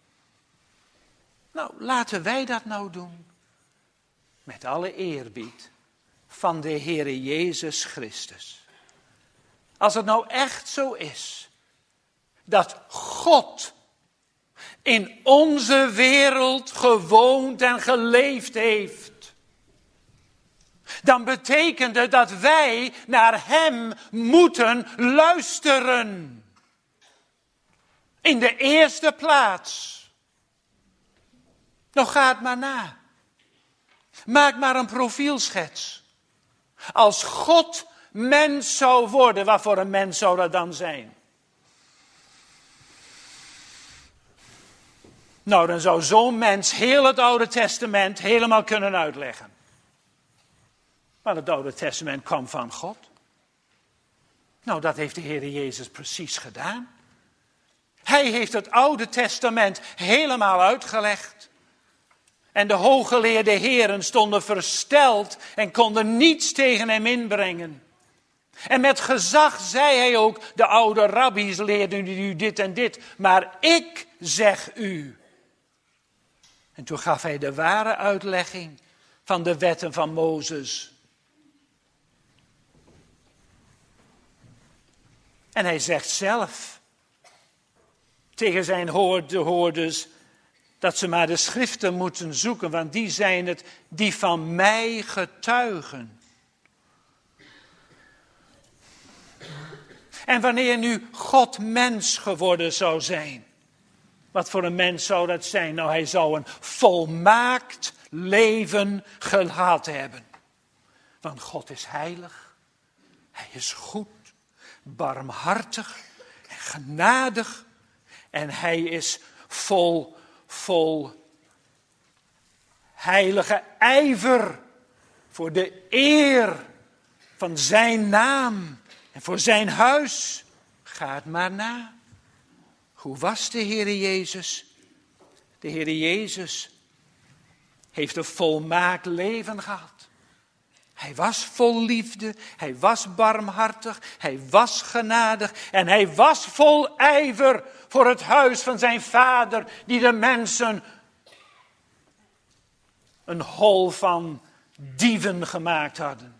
Nou, laten wij dat nou doen. Met alle eerbied van de Heere Jezus Christus. Als het nou echt zo is dat God in onze wereld gewoond en geleefd heeft, dan betekent het dat wij naar hem moeten luisteren. In de eerste plaats. Nou, ga het maar na. Maak maar een profielschets. Als God mens zou worden, wat voor een mens zou dat dan zijn? Nou, dan zou zo'n mens heel het Oude Testament helemaal kunnen uitleggen. Maar het Oude Testament kwam van God. Nou, dat heeft de Heer Jezus precies gedaan. Hij heeft het Oude Testament helemaal uitgelegd. En de hooggeleerde heren stonden versteld en konden niets tegen hem inbrengen. En met gezag zei hij ook, de oude rabbies leerden u dit en dit, maar ik zeg u. En toen gaf hij de ware uitlegging van de wetten van Mozes. En hij zegt zelf tegen zijn hoorders dat ze maar de schriften moeten zoeken, want die zijn het die van mij getuigen. En wanneer nu God mens geworden zou zijn, wat voor een mens zou dat zijn? Nou, hij zou een volmaakt leven gehad hebben. Want God is heilig, hij is goed, barmhartig en genadig. En hij is vol, vol heilige ijver voor de eer van zijn naam en voor zijn huis. Ga het maar na. Hoe was de Heere Jezus? De Heere Jezus heeft een volmaakt leven gehad. Hij was vol liefde, hij was barmhartig, hij was genadig en hij was vol ijver voor het huis van zijn vader, die de mensen een hol van dieven gemaakt hadden.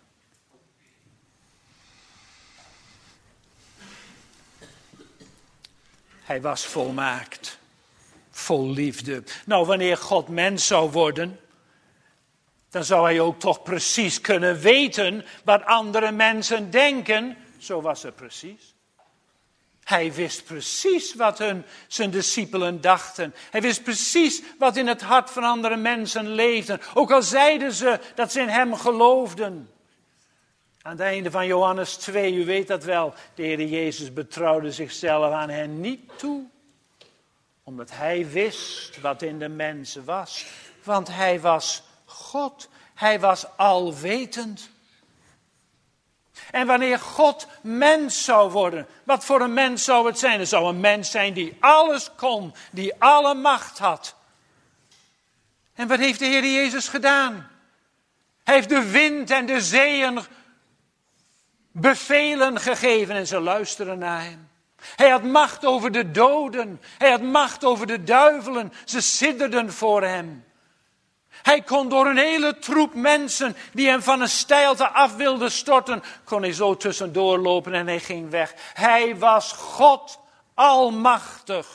Hij was volmaakt, vol liefde. Nou, wanneer God mens zou worden, dan zou hij ook toch precies kunnen weten wat andere mensen denken. Zo was het precies. Hij wist precies wat hun, zijn discipelen dachten. Hij wist precies wat in het hart van andere mensen leefde. Ook al zeiden ze dat ze in hem geloofden. Aan het einde van Johannes twee, u weet dat wel, de Heer Jezus betrouwde zichzelf aan hen niet toe. Omdat hij wist wat in de mensen was. Want hij was God. Hij was alwetend. En wanneer God mens zou worden, wat voor een mens zou het zijn? Het zou een mens zijn die alles kon, die alle macht had. En wat heeft de Heer Jezus gedaan? Hij heeft de wind en de zeeën bevelen gegeven en ze luisteren naar hem. Hij had macht over de doden. Hij had macht over de duivelen. Ze sidderden voor hem. Hij kon door een hele troep mensen die hem van een steilte af wilden storten, kon hij zo tussendoor lopen en hij ging weg. Hij was God almachtig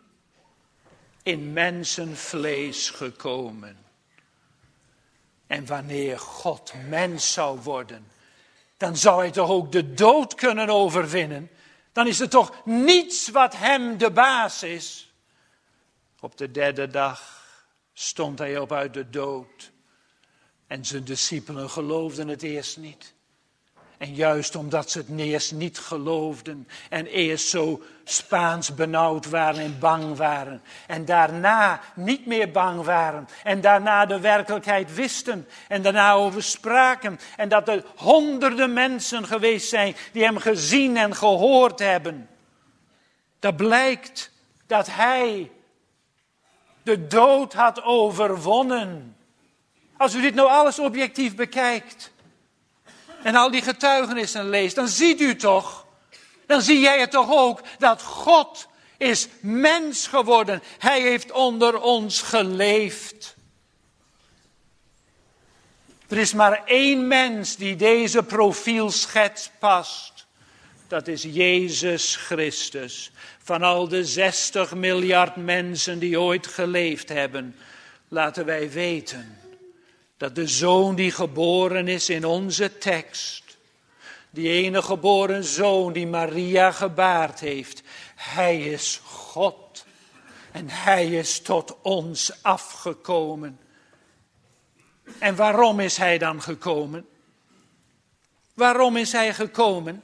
in mensenvlees gekomen. En wanneer God mens zou worden, dan zou hij toch ook de dood kunnen overwinnen. Dan is er toch niets wat hem de baas is. Op de derde dag stond hij op uit de dood. En zijn discipelen geloofden het eerst niet. En juist omdat ze het eerst niet geloofden en eerst zo Spaans benauwd waren en bang waren. En daarna niet meer bang waren. En daarna de werkelijkheid wisten. En daarna over spraken. En dat er honderden mensen geweest zijn die hem gezien en gehoord hebben. Dat blijkt dat hij de dood had overwonnen. Als u dit nou alles objectief bekijkt en al die getuigenissen leest, dan ziet u toch, dan zie jij het toch ook, dat God is mens geworden. Hij heeft onder ons geleefd. Er is maar één mens die deze profielschets past. Dat is Jezus Christus. Van al de zestig miljard mensen die ooit geleefd hebben, laten wij weten dat de zoon die geboren is in onze tekst, die ene geboren zoon die Maria gebaard heeft, hij is God en hij is tot ons afgekomen. En waarom is hij dan gekomen? Waarom is hij gekomen?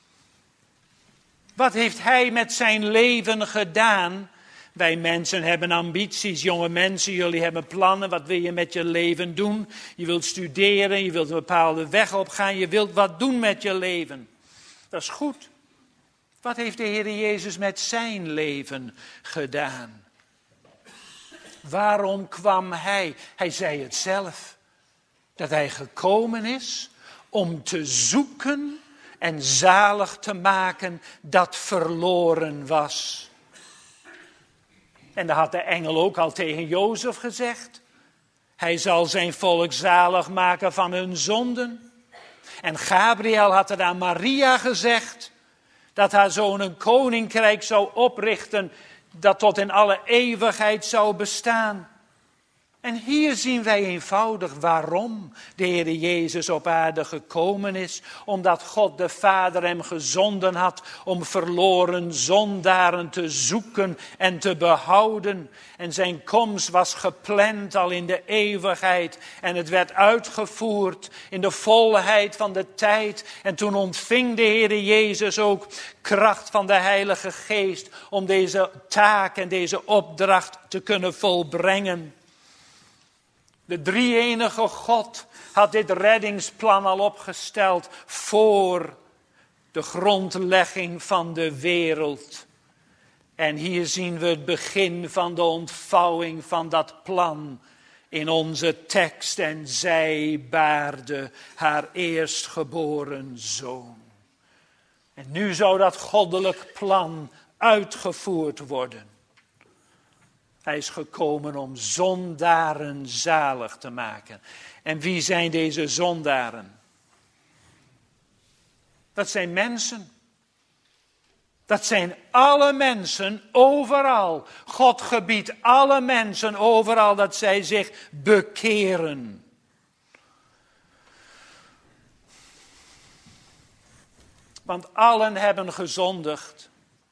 Wat heeft hij met zijn leven gedaan? Wij mensen hebben ambities, jonge mensen, jullie hebben plannen. Wat wil je met je leven doen? Je wilt studeren, je wilt een bepaalde weg opgaan, je wilt wat doen met je leven. Dat is goed. Wat heeft de Heer Jezus met zijn leven gedaan? Waarom kwam hij? Hij zei het zelf. Dat hij gekomen is om te zoeken en zalig te maken dat verloren was. En dat had de engel ook al tegen Jozef gezegd. Hij zal zijn volk zalig maken van hun zonden. En Gabriel had het aan Maria gezegd, dat haar zoon een koninkrijk zou oprichten, dat tot in alle eeuwigheid zou bestaan. En hier zien wij eenvoudig waarom de Heer Jezus op aarde gekomen is. Omdat God de Vader hem gezonden had om verloren zondaren te zoeken en te behouden. En zijn komst was gepland al in de eeuwigheid. En het werd uitgevoerd in de volheid van de tijd. En toen ontving de Heer Jezus ook kracht van de Heilige Geest om deze taak en deze opdracht te kunnen volbrengen. De drie-enige God had dit reddingsplan al opgesteld voor de grondlegging van de wereld. En hier zien we het begin van de ontvouwing van dat plan in onze tekst. En zij baarde haar eerstgeboren zoon. En nu zou dat goddelijk plan uitgevoerd worden. Hij is gekomen om zondaren zalig te maken. En wie zijn deze zondaren? Dat zijn mensen. Dat zijn alle mensen overal. God gebiedt alle mensen overal dat zij zich bekeren. Want allen hebben gezondigd.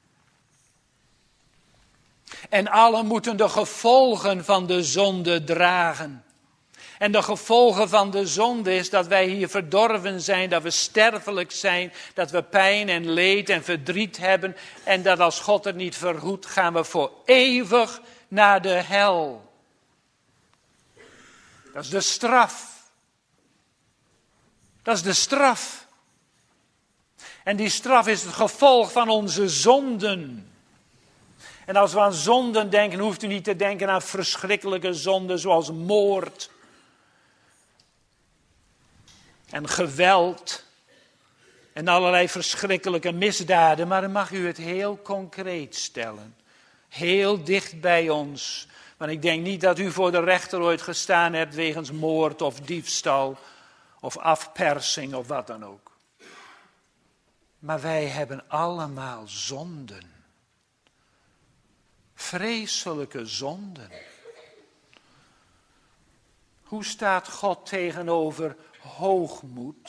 En allen moeten de gevolgen van de zonde dragen. En de gevolgen van de zonde is dat wij hier verdorven zijn, dat we sterfelijk zijn, dat we pijn en leed en verdriet hebben. En dat als God het niet verhoedt, gaan we voor eeuwig naar de hel. Dat is de straf. Dat is de straf. En die straf is het gevolg van onze zonden. En als we aan zonden denken, hoeft u niet te denken aan verschrikkelijke zonden zoals moord en geweld en allerlei verschrikkelijke misdaden. Maar dan mag u het heel concreet stellen. Heel dicht bij ons. Want ik denk niet dat u voor de rechter ooit gestaan hebt wegens moord of diefstal of afpersing of wat dan ook. Maar wij hebben allemaal zonden. Vreselijke zonden. Hoe staat God tegenover hoogmoed,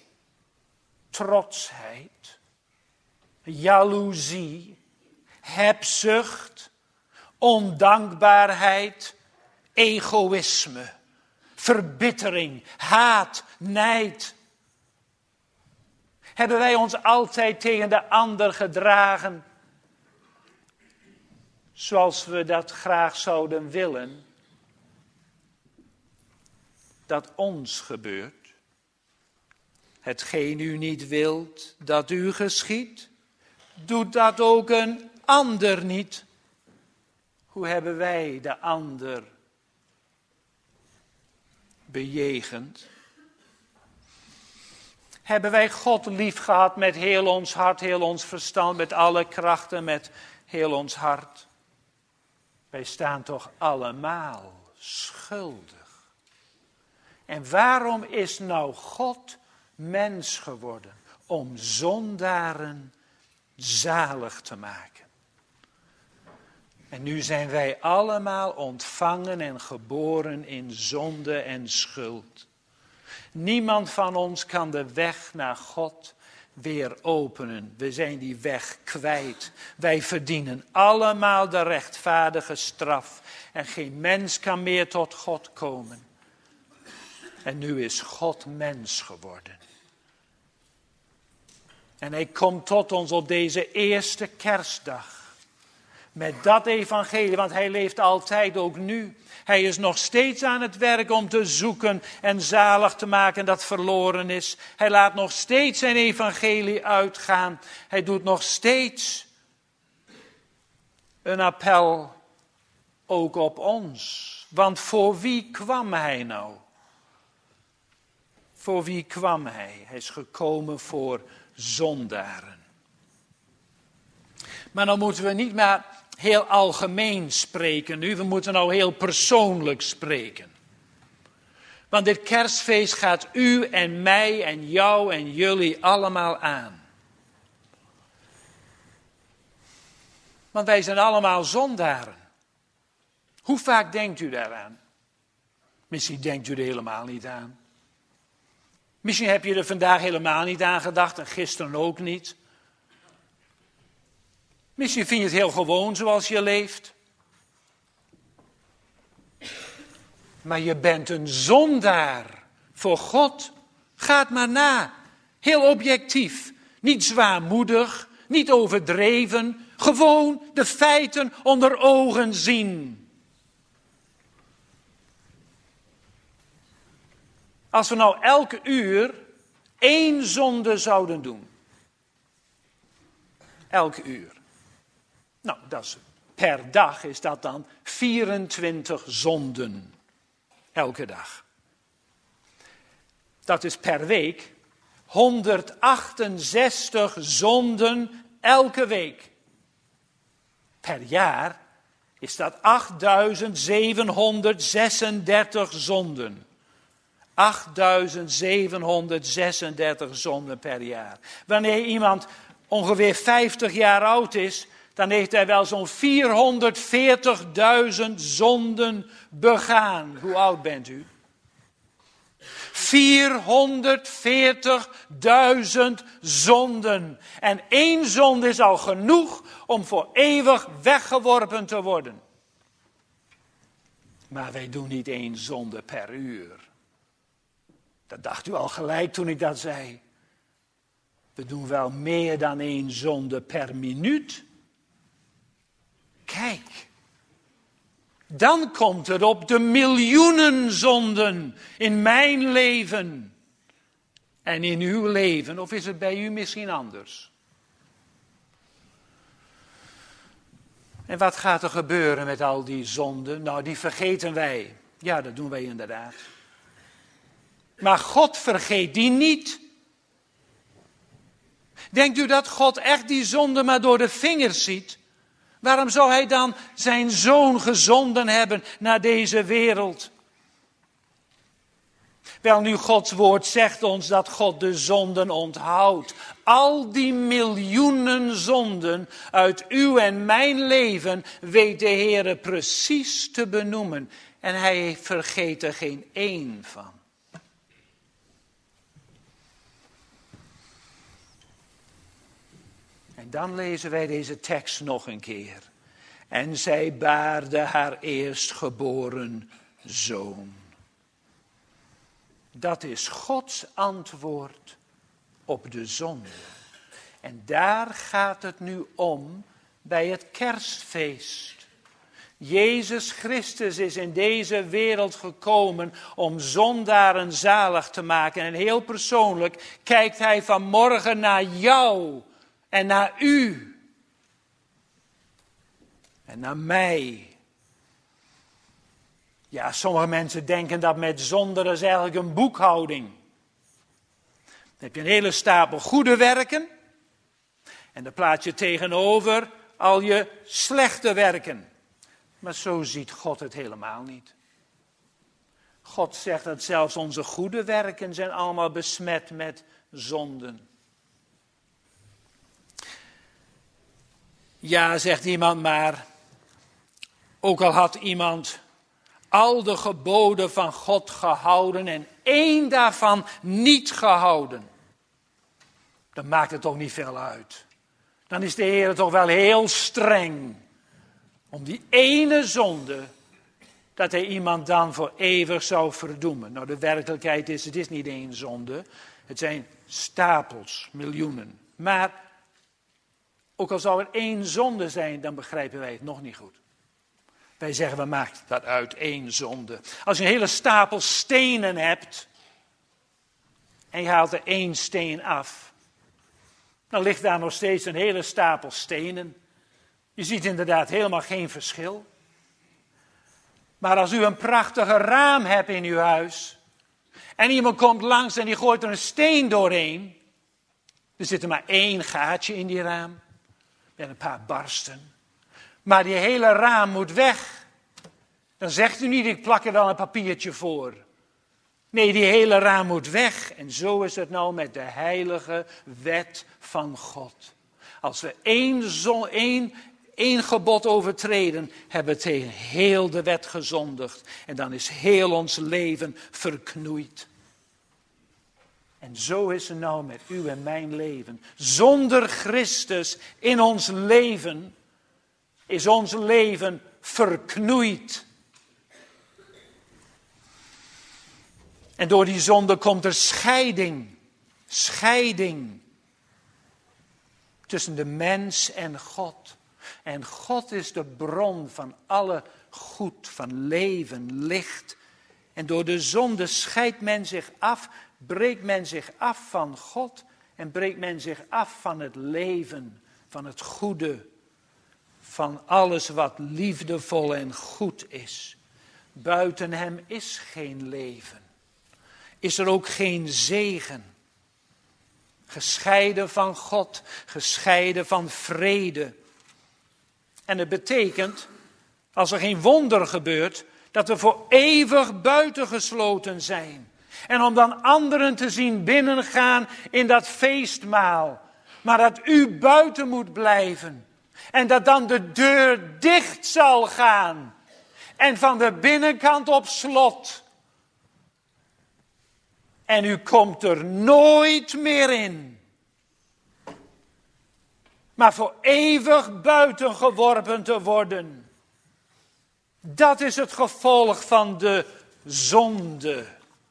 trotsheid, jaloezie, hebzucht, ondankbaarheid, egoïsme, verbittering, haat, nijd? Hebben wij ons altijd tegen de ander gedragen zoals we dat graag zouden willen dat ons gebeurt? Hetgeen u niet wilt dat u geschiedt, doet dat ook een ander niet. Hoe hebben wij de ander bejegend? Hebben wij God lief gehad met heel ons hart, heel ons verstand, met alle krachten, met heel ons hart? Wij staan toch allemaal schuldig. En waarom is nou God mens geworden? Om zondaren zalig te maken. En nu zijn wij allemaal ontvangen en geboren in zonde en schuld. Niemand van ons kan de weg naar God weer openen. We zijn die weg kwijt. Wij verdienen allemaal de rechtvaardige straf. En geen mens kan meer tot God komen. En nu is God mens geworden. En hij komt tot ons op deze eerste kerstdag. Met dat evangelie, want hij leeft altijd ook nu. Hij is nog steeds aan het werk om te zoeken en zalig te maken dat verloren is. Hij laat nog steeds zijn evangelie uitgaan. Hij doet nog steeds een appel ook op ons. Want voor wie kwam hij nou? Voor wie kwam hij? Hij is gekomen voor zondaren. Maar dan moeten we niet maar heel algemeen spreken nu. We moeten nou heel persoonlijk spreken. Want dit kerstfeest gaat u en mij en jou en jullie allemaal aan. Want wij zijn allemaal zondaren. Hoe vaak denkt u daaraan? Misschien denkt u er helemaal niet aan. Misschien heb je er vandaag helemaal niet aan gedacht en gisteren ook niet. Misschien vind je het heel gewoon zoals je leeft. Maar je bent een zondaar voor God. Ga het maar na. Heel objectief. Niet zwaarmoedig, niet overdreven. Gewoon de feiten onder ogen zien. Als we nou elke uur één zonde zouden doen. Elke uur. Nou, dat is, per dag is dat dan vierentwintig zonden. Elke dag. Dat is per week honderdachtzestig zonden elke week. Per jaar is dat achtduizend zevenhonderdzesendertig zonden. achtduizend zevenhonderdzesendertig zonden per jaar. Wanneer iemand ongeveer vijftig jaar oud is, dan heeft hij wel zo'n vierhonderdveertigduizend zonden begaan. Hoe oud bent u? vierhonderdveertigduizend zonden. En één zonde is al genoeg om voor eeuwig weggeworpen te worden. Maar wij doen niet één zonde per uur. Dat dacht u al gelijk toen ik dat zei. We doen wel meer dan één zonde per minuut. Kijk, dan komt het op de miljoenen zonden in mijn leven En in uw leven, of is het bij u misschien anders? En wat gaat er gebeuren met al die zonden? Nou, die vergeten wij. Ja, dat doen wij inderdaad. Maar God vergeet die niet. Denkt u dat God echt die zonde maar door de vingers ziet? Waarom zou hij dan zijn zoon gezonden hebben naar deze wereld? Wel nu, Gods woord zegt ons dat God de zonden onthoudt. Al die miljoenen zonden uit uw en mijn leven weet de Heere precies te benoemen. En hij vergeet er geen één van. En dan lezen wij deze tekst nog een keer. En zij baarde haar eerstgeboren zoon. Dat is Gods antwoord op de zonde. En daar gaat het nu om bij het kerstfeest. Jezus Christus is in deze wereld gekomen om zondaren zalig te maken. En heel persoonlijk kijkt hij vanmorgen naar jou en naar u. En naar mij. Ja, sommige mensen denken dat met zonden is eigenlijk een boekhouding. Dan heb je een hele stapel goede werken. En dan plaats je tegenover al je slechte werken. Maar zo ziet God het helemaal niet. God zegt dat zelfs onze goede werken zijn allemaal besmet met zonden. Ja, zegt iemand maar, ook al had iemand al de geboden van God gehouden en één daarvan niet gehouden, dan maakt het toch niet veel uit. Dan is de Heer toch wel heel streng om die ene zonde, dat hij iemand dan voor eeuwig zou verdoemen. Nou, de werkelijkheid is, het is niet één zonde, het zijn stapels, miljoenen. Maar ook al zou er één zonde zijn, dan begrijpen wij het nog niet goed. Wij zeggen, we maken dat uit één zonde. Als je een hele stapel stenen hebt en je haalt er één steen af, dan ligt daar nog steeds een hele stapel stenen. Je ziet inderdaad helemaal geen verschil. Maar als u een prachtige raam hebt in uw huis en iemand komt langs en die gooit er een steen doorheen, er zit er maar één gaatje in die raam met een paar barsten. Maar die hele raam moet weg. Dan zegt u niet, ik plak er dan een papiertje voor. Nee, die hele raam moet weg. En zo is het nou met de heilige wet van God. Als we één, zon, één, één gebod overtreden, hebben we tegen heel de wet gezondigd. En dan is heel ons leven verknoeid. En zo is het nou met u en mijn leven. Zonder Christus in ons leven is ons leven verknoeid. En door die zonde komt er scheiding. Scheiding. Tussen de mens en God. En God is de bron van alle goed, van leven, licht. En door de zonde scheidt men zich af, breekt men zich af van God. En breekt men zich af van het leven, van het goede. Van alles wat liefdevol en goed is. Buiten hem is geen leven. Is er ook geen zegen. Gescheiden van God, gescheiden van vrede. En het betekent, als er geen wonder gebeurt, dat we voor eeuwig buitengesloten zijn. En om dan anderen te zien binnengaan in dat feestmaal. Maar dat u buiten moet blijven. En dat dan de deur dicht zal gaan. En van de binnenkant op slot. En u komt er nooit meer in. Maar voor eeuwig buiten geworpen te worden. Dat is het gevolg van de zonde.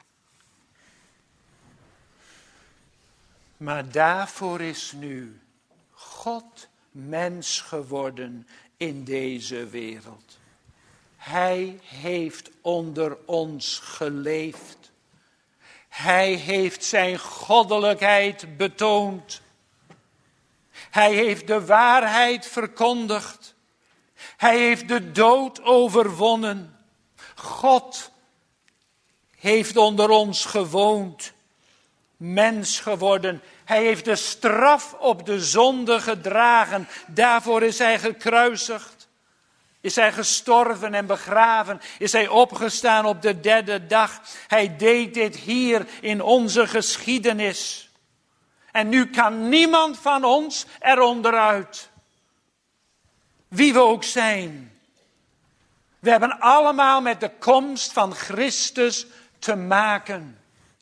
Maar daarvoor is nu God mens geworden in deze wereld. Hij heeft onder ons geleefd. Hij heeft zijn goddelijkheid betoond. Hij heeft de waarheid verkondigd. Hij heeft de dood overwonnen. God heeft onder ons gewoond, mens geworden. Hij heeft de straf op de zonde gedragen. Daarvoor is hij gekruisigd. Is hij gestorven en begraven. Is hij opgestaan op de derde dag. Hij deed dit hier in onze geschiedenis. En nu kan niemand van ons eronderuit. Wie we ook zijn. We hebben allemaal met de komst van Christus te maken.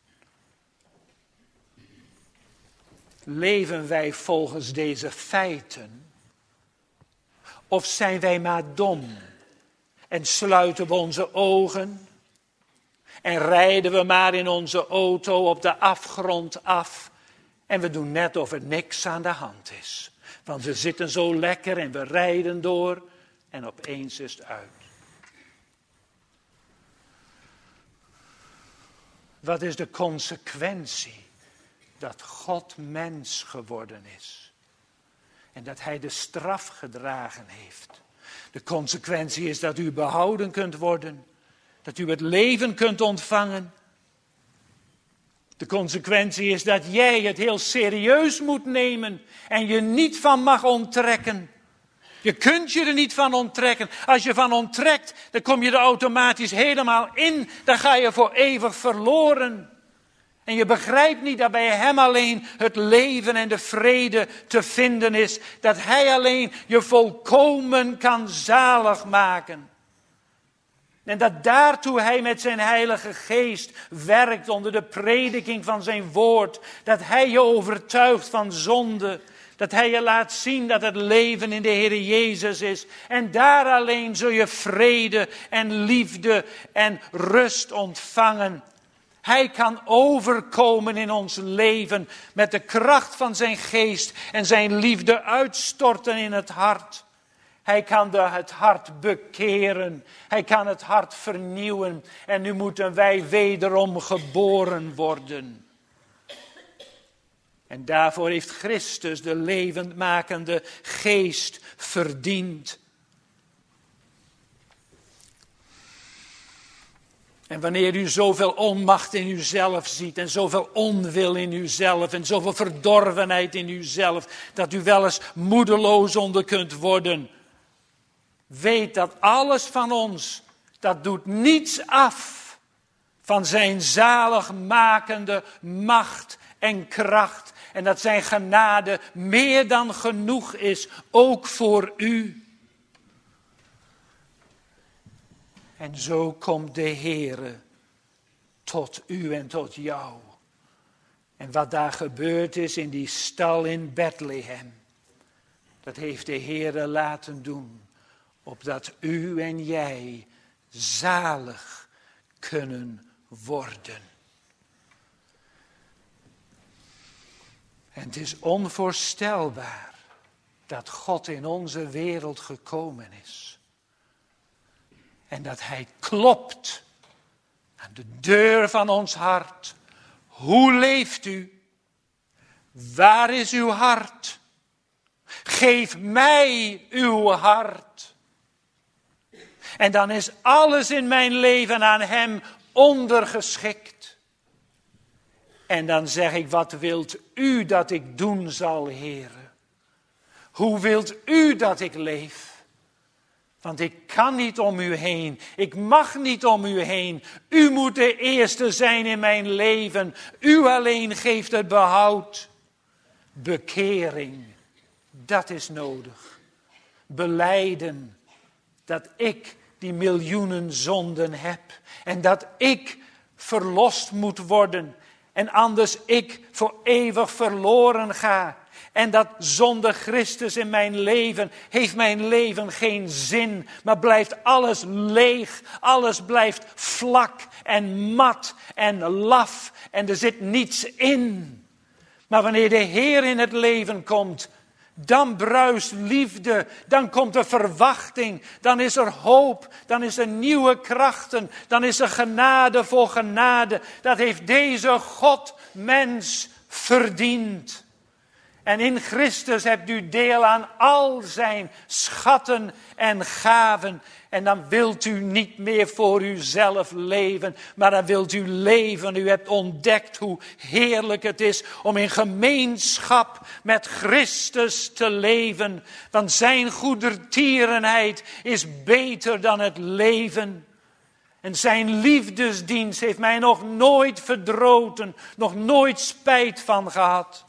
Leven wij volgens deze feiten? Of zijn wij maar dom? En sluiten we onze ogen? En rijden we maar in onze auto op de afgrond af? En we doen net of er niks aan de hand is. Want we zitten zo lekker en we rijden door. En opeens is het uit. Wat is de consequentie? Dat God mens geworden is. En dat hij de straf gedragen heeft. De consequentie is dat u behouden kunt worden. Dat u het leven kunt ontvangen. De consequentie is dat jij het heel serieus moet nemen. En je niet van mag onttrekken. Je kunt je er niet van onttrekken. Als je van onttrekt, dan kom je er automatisch helemaal in. Dan ga je voor eeuwig verloren. En je begrijpt niet dat bij hem alleen het leven en de vrede te vinden is. Dat hij alleen je volkomen kan zalig maken. En dat daartoe hij met zijn heilige geest werkt onder de prediking van zijn woord. Dat hij je overtuigt van zonde. Dat hij je laat zien dat het leven in de Heer Jezus is. En daar alleen zul je vrede en liefde en rust ontvangen. Hij kan overkomen in ons leven met de kracht van zijn geest en zijn liefde uitstorten in het hart. Hij kan de, het hart bekeren. Hij kan het hart vernieuwen. En nu moeten wij wederom geboren worden. En daarvoor heeft Christus de levendmakende geest verdiend. En wanneer u zoveel onmacht in uzelf ziet en zoveel onwil in uzelf en zoveel verdorvenheid in uzelf, dat u wel eens moedeloos onder kunt worden. Weet dat alles van ons, dat doet niets af van zijn zaligmakende macht en kracht. En dat zijn genade meer dan genoeg is, ook voor u. En zo komt de Heere tot u en tot jou. En wat daar gebeurd is in die stal in Bethlehem, dat heeft de Heere laten doen, opdat u en jij zalig kunnen worden. En het is onvoorstelbaar dat God in onze wereld gekomen is. En dat hij klopt aan de deur van ons hart. Hoe leeft u? Waar is uw hart? Geef mij uw hart. En dan is alles in mijn leven aan hem ondergeschikt. En dan zeg ik, wat wilt u dat ik doen zal, Heere? Hoe wilt u dat ik leef? Want ik kan niet om u heen. Ik mag niet om u heen. U moet de eerste zijn in mijn leven. U alleen geeft het behoud. Bekering, dat is nodig. Belijden dat ik die miljoenen zonden heb. En dat ik verlost moet worden. En anders ik voor eeuwig verloren ga. En dat zonder Christus in mijn leven heeft mijn leven geen zin. Maar blijft alles leeg. Alles blijft vlak en mat en laf. En er zit niets in. Maar wanneer de Heer in het leven komt, Dan bruist liefde, dan komt er verwachting, dan is er hoop, dan is er nieuwe krachten, dan is er genade voor genade. Dat heeft deze God mens verdiend. En in Christus hebt u deel aan al zijn schatten en gaven. En dan wilt u niet meer voor uzelf leven, maar dan wilt u leven. U hebt ontdekt hoe heerlijk het is om in gemeenschap met Christus te leven. Want zijn goedertierenheid is beter dan het leven. En zijn liefdesdienst heeft mij nog nooit verdroten, nog nooit spijt van gehad.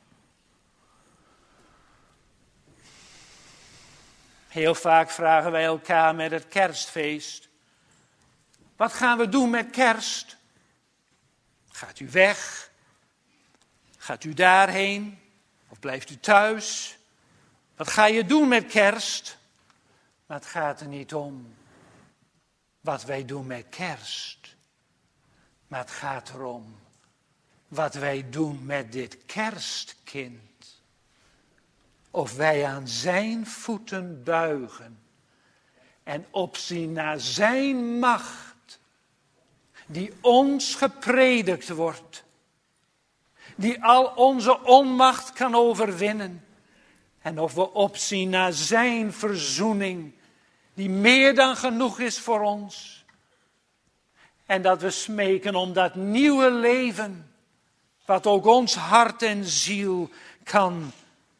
Heel vaak vragen wij elkaar met het kerstfeest: wat gaan we doen met kerst? Gaat u weg? Gaat u daarheen? Of blijft u thuis? Wat ga je doen met kerst? Maar het gaat er niet om wat wij doen met kerst. Maar het gaat erom wat wij doen met dit kerstkind. Of wij aan zijn voeten buigen en opzien naar zijn macht, die ons gepredikt wordt, die al onze onmacht kan overwinnen. En of we opzien naar zijn verzoening, die meer dan genoeg is voor ons. En dat we smeken om dat nieuwe leven, wat ook ons hart en ziel kan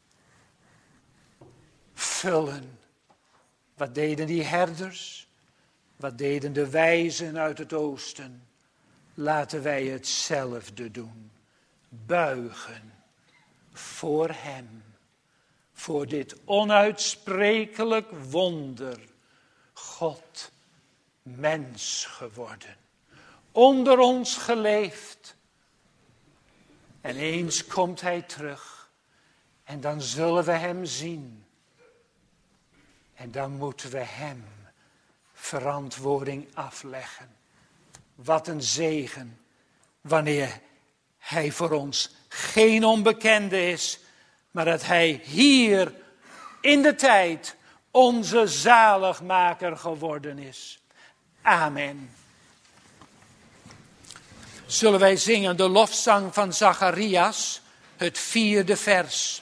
vullen. Wat deden die herders? Wat deden de wijzen uit het oosten? Laten wij hetzelfde doen. Buigen voor hem. Voor dit onuitsprekelijk wonder. God, mens geworden. Onder ons geleefd. En eens komt hij terug. En dan zullen we hem zien. En dan moeten we hem verantwoording afleggen. Wat een zegen wanneer hij voor ons geen onbekende is, maar dat hij hier in de tijd onze zaligmaker geworden is. Amen. Zullen wij zingen de lofzang van Zacharias, het vierde vers.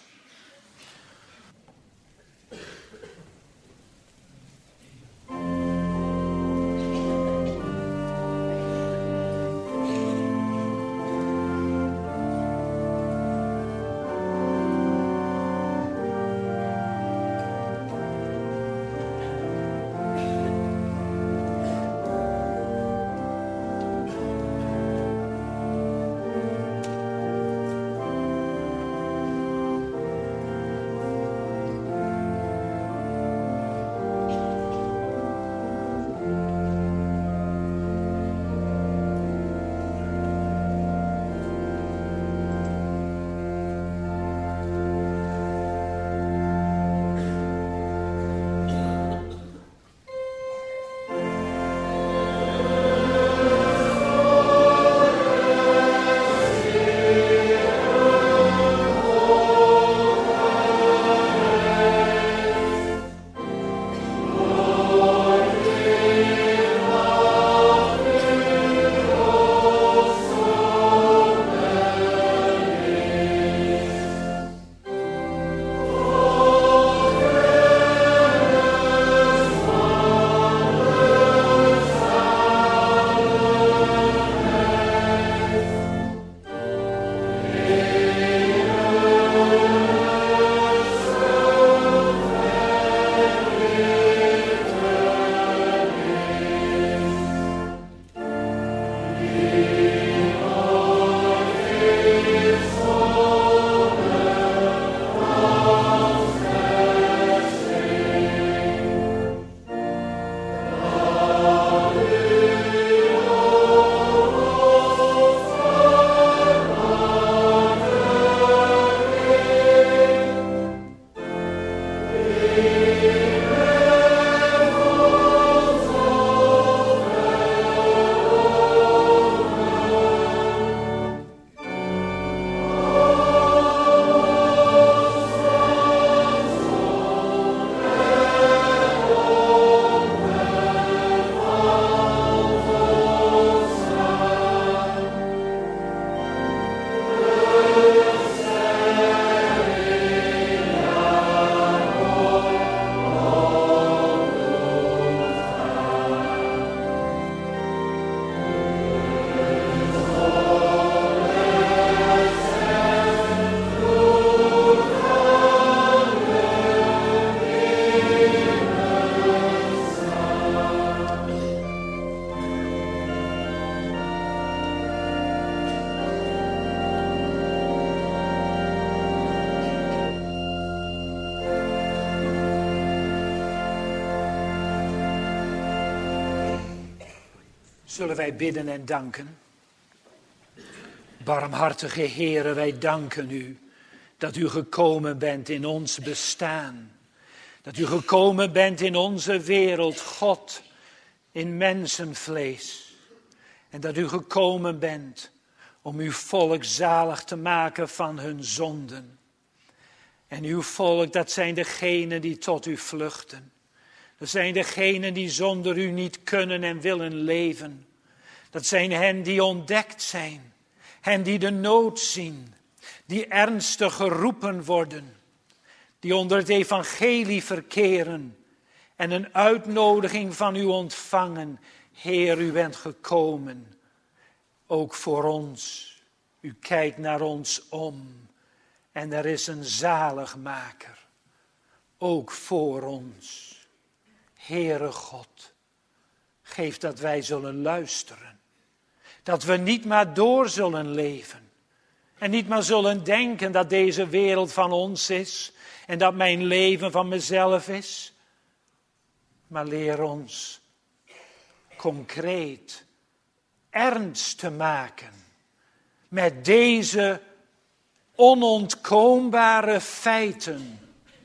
Zullen wij bidden en danken? Barmhartige Heere, wij danken u dat u gekomen bent in ons bestaan. Dat u gekomen bent in onze wereld, God, in mensenvlees. En dat u gekomen bent om uw volk zalig te maken van hun zonden. En uw volk, dat zijn degenen die tot u vluchten. Dat zijn degenen die zonder u niet kunnen en willen leven. Dat zijn hen die ontdekt zijn. Hen die de nood zien. Die ernstig geroepen worden. Die onder het evangelie verkeren. En een uitnodiging van u ontvangen. Heer, u bent gekomen. Ook voor ons. U kijkt naar ons om. En er is een zaligmaker. Ook voor ons. Heere God, geef dat wij zullen luisteren. Dat we niet maar door zullen leven. En niet maar zullen denken dat deze wereld van ons is. En dat mijn leven van mezelf is. Maar leer ons concreet ernst te maken. Met deze onontkoombare feiten.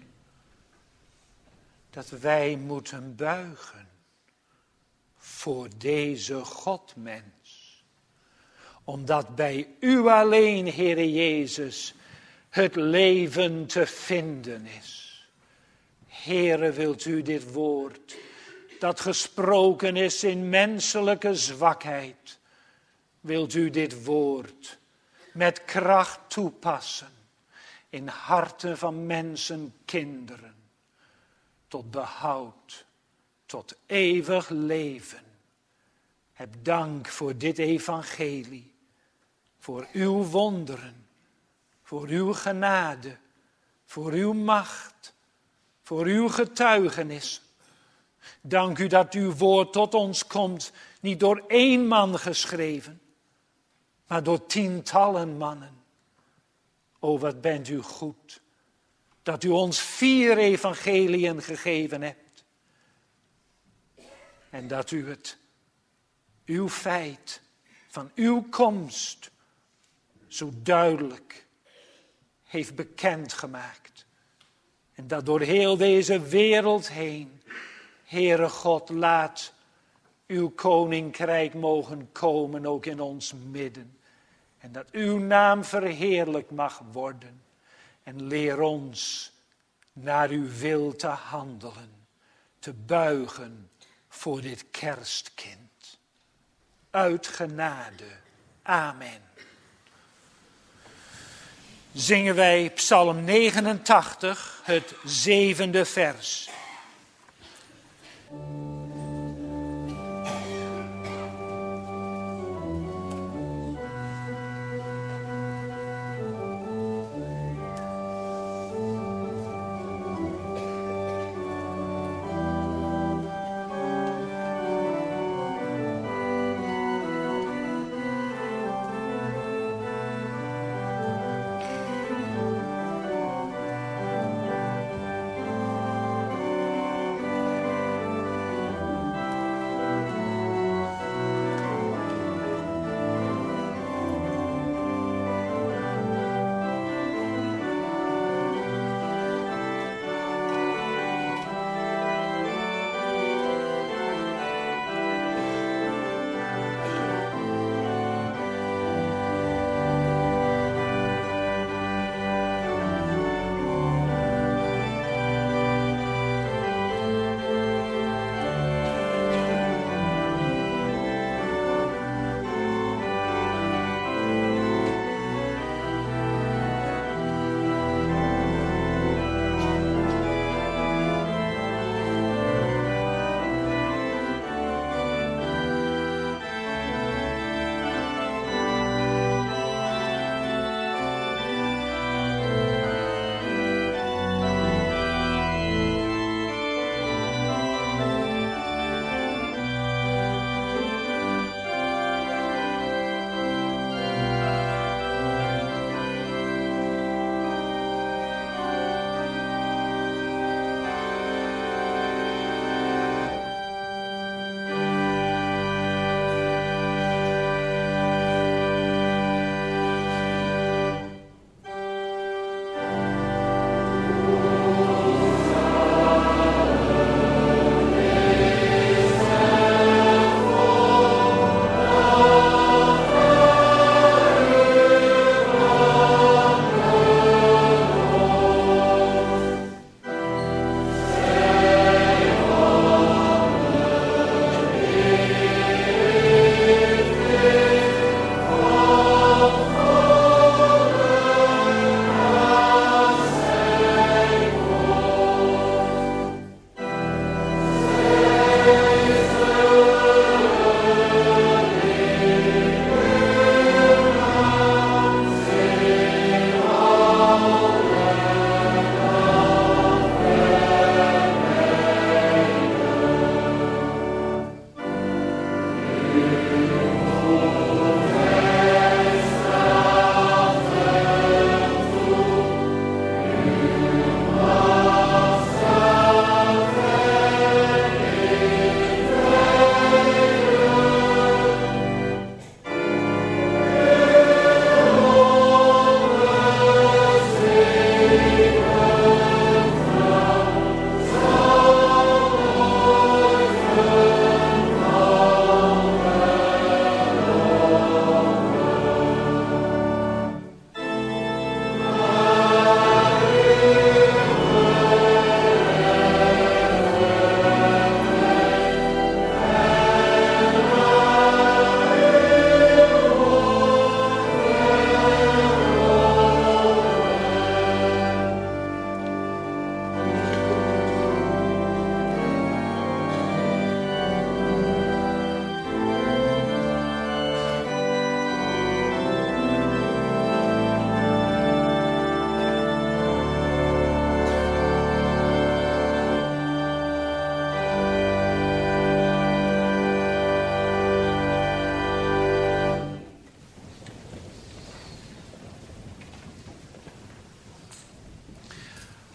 Dat wij moeten buigen voor deze Godmens. Omdat bij u alleen, Heere Jezus, het leven te vinden is. Heere, wilt u dit woord, dat gesproken is in menselijke zwakheid, wilt u dit woord met kracht toepassen in harten van mensen, kinderen. Tot behoud, tot eeuwig leven. Heb dank voor dit evangelie, voor uw wonderen, voor uw genade, voor uw macht, voor uw getuigenis. Dank u dat uw woord tot ons komt, niet door één man geschreven, maar door tientallen mannen. O, wat bent u goed. Dat u ons vier evangeliën gegeven hebt. En dat u het, uw feit van uw komst, zo duidelijk heeft bekendgemaakt. En dat door heel deze wereld heen, Heere God, laat uw koninkrijk mogen komen, ook in ons midden. En dat uw naam verheerlijk mag worden. En leer ons naar uw wil te handelen, te buigen voor dit kerstkind. Uit genade. Amen. Zingen wij Psalm negenentachtig, het zevende vers.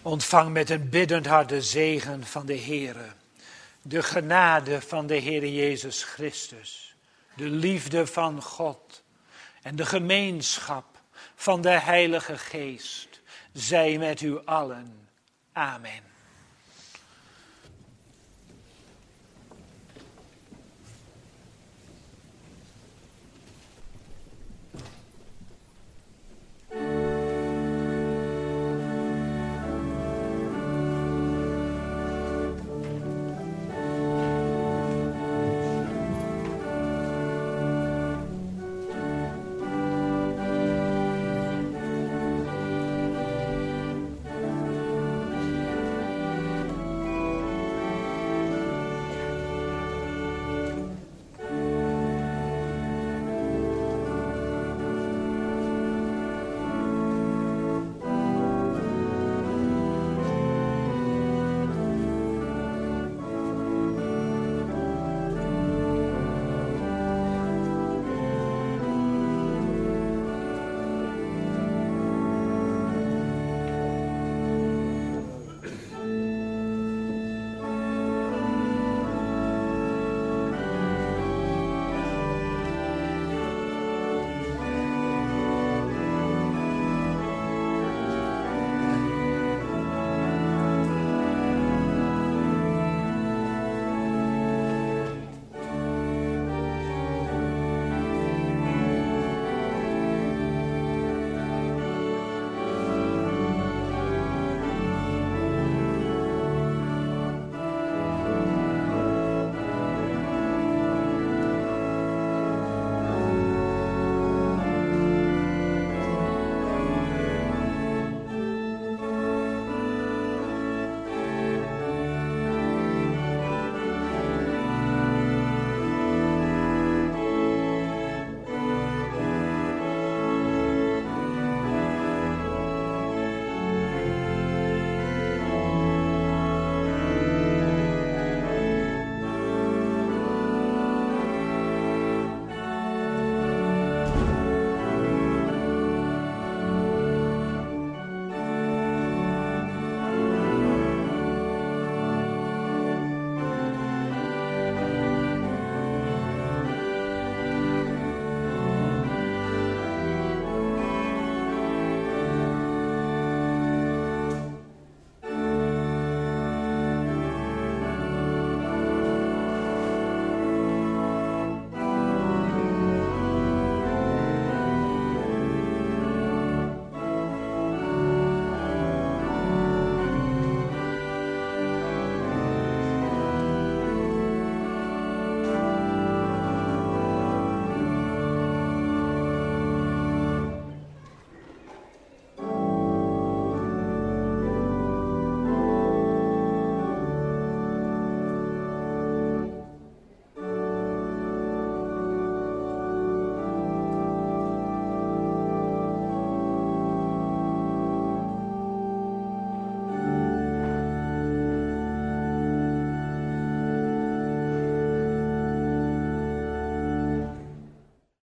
Ontvang met een biddend hart de zegen van de Heere. De genade van de Heer Jezus Christus. De liefde van God. En de gemeenschap van de Heilige Geest. Zij met u allen. Amen.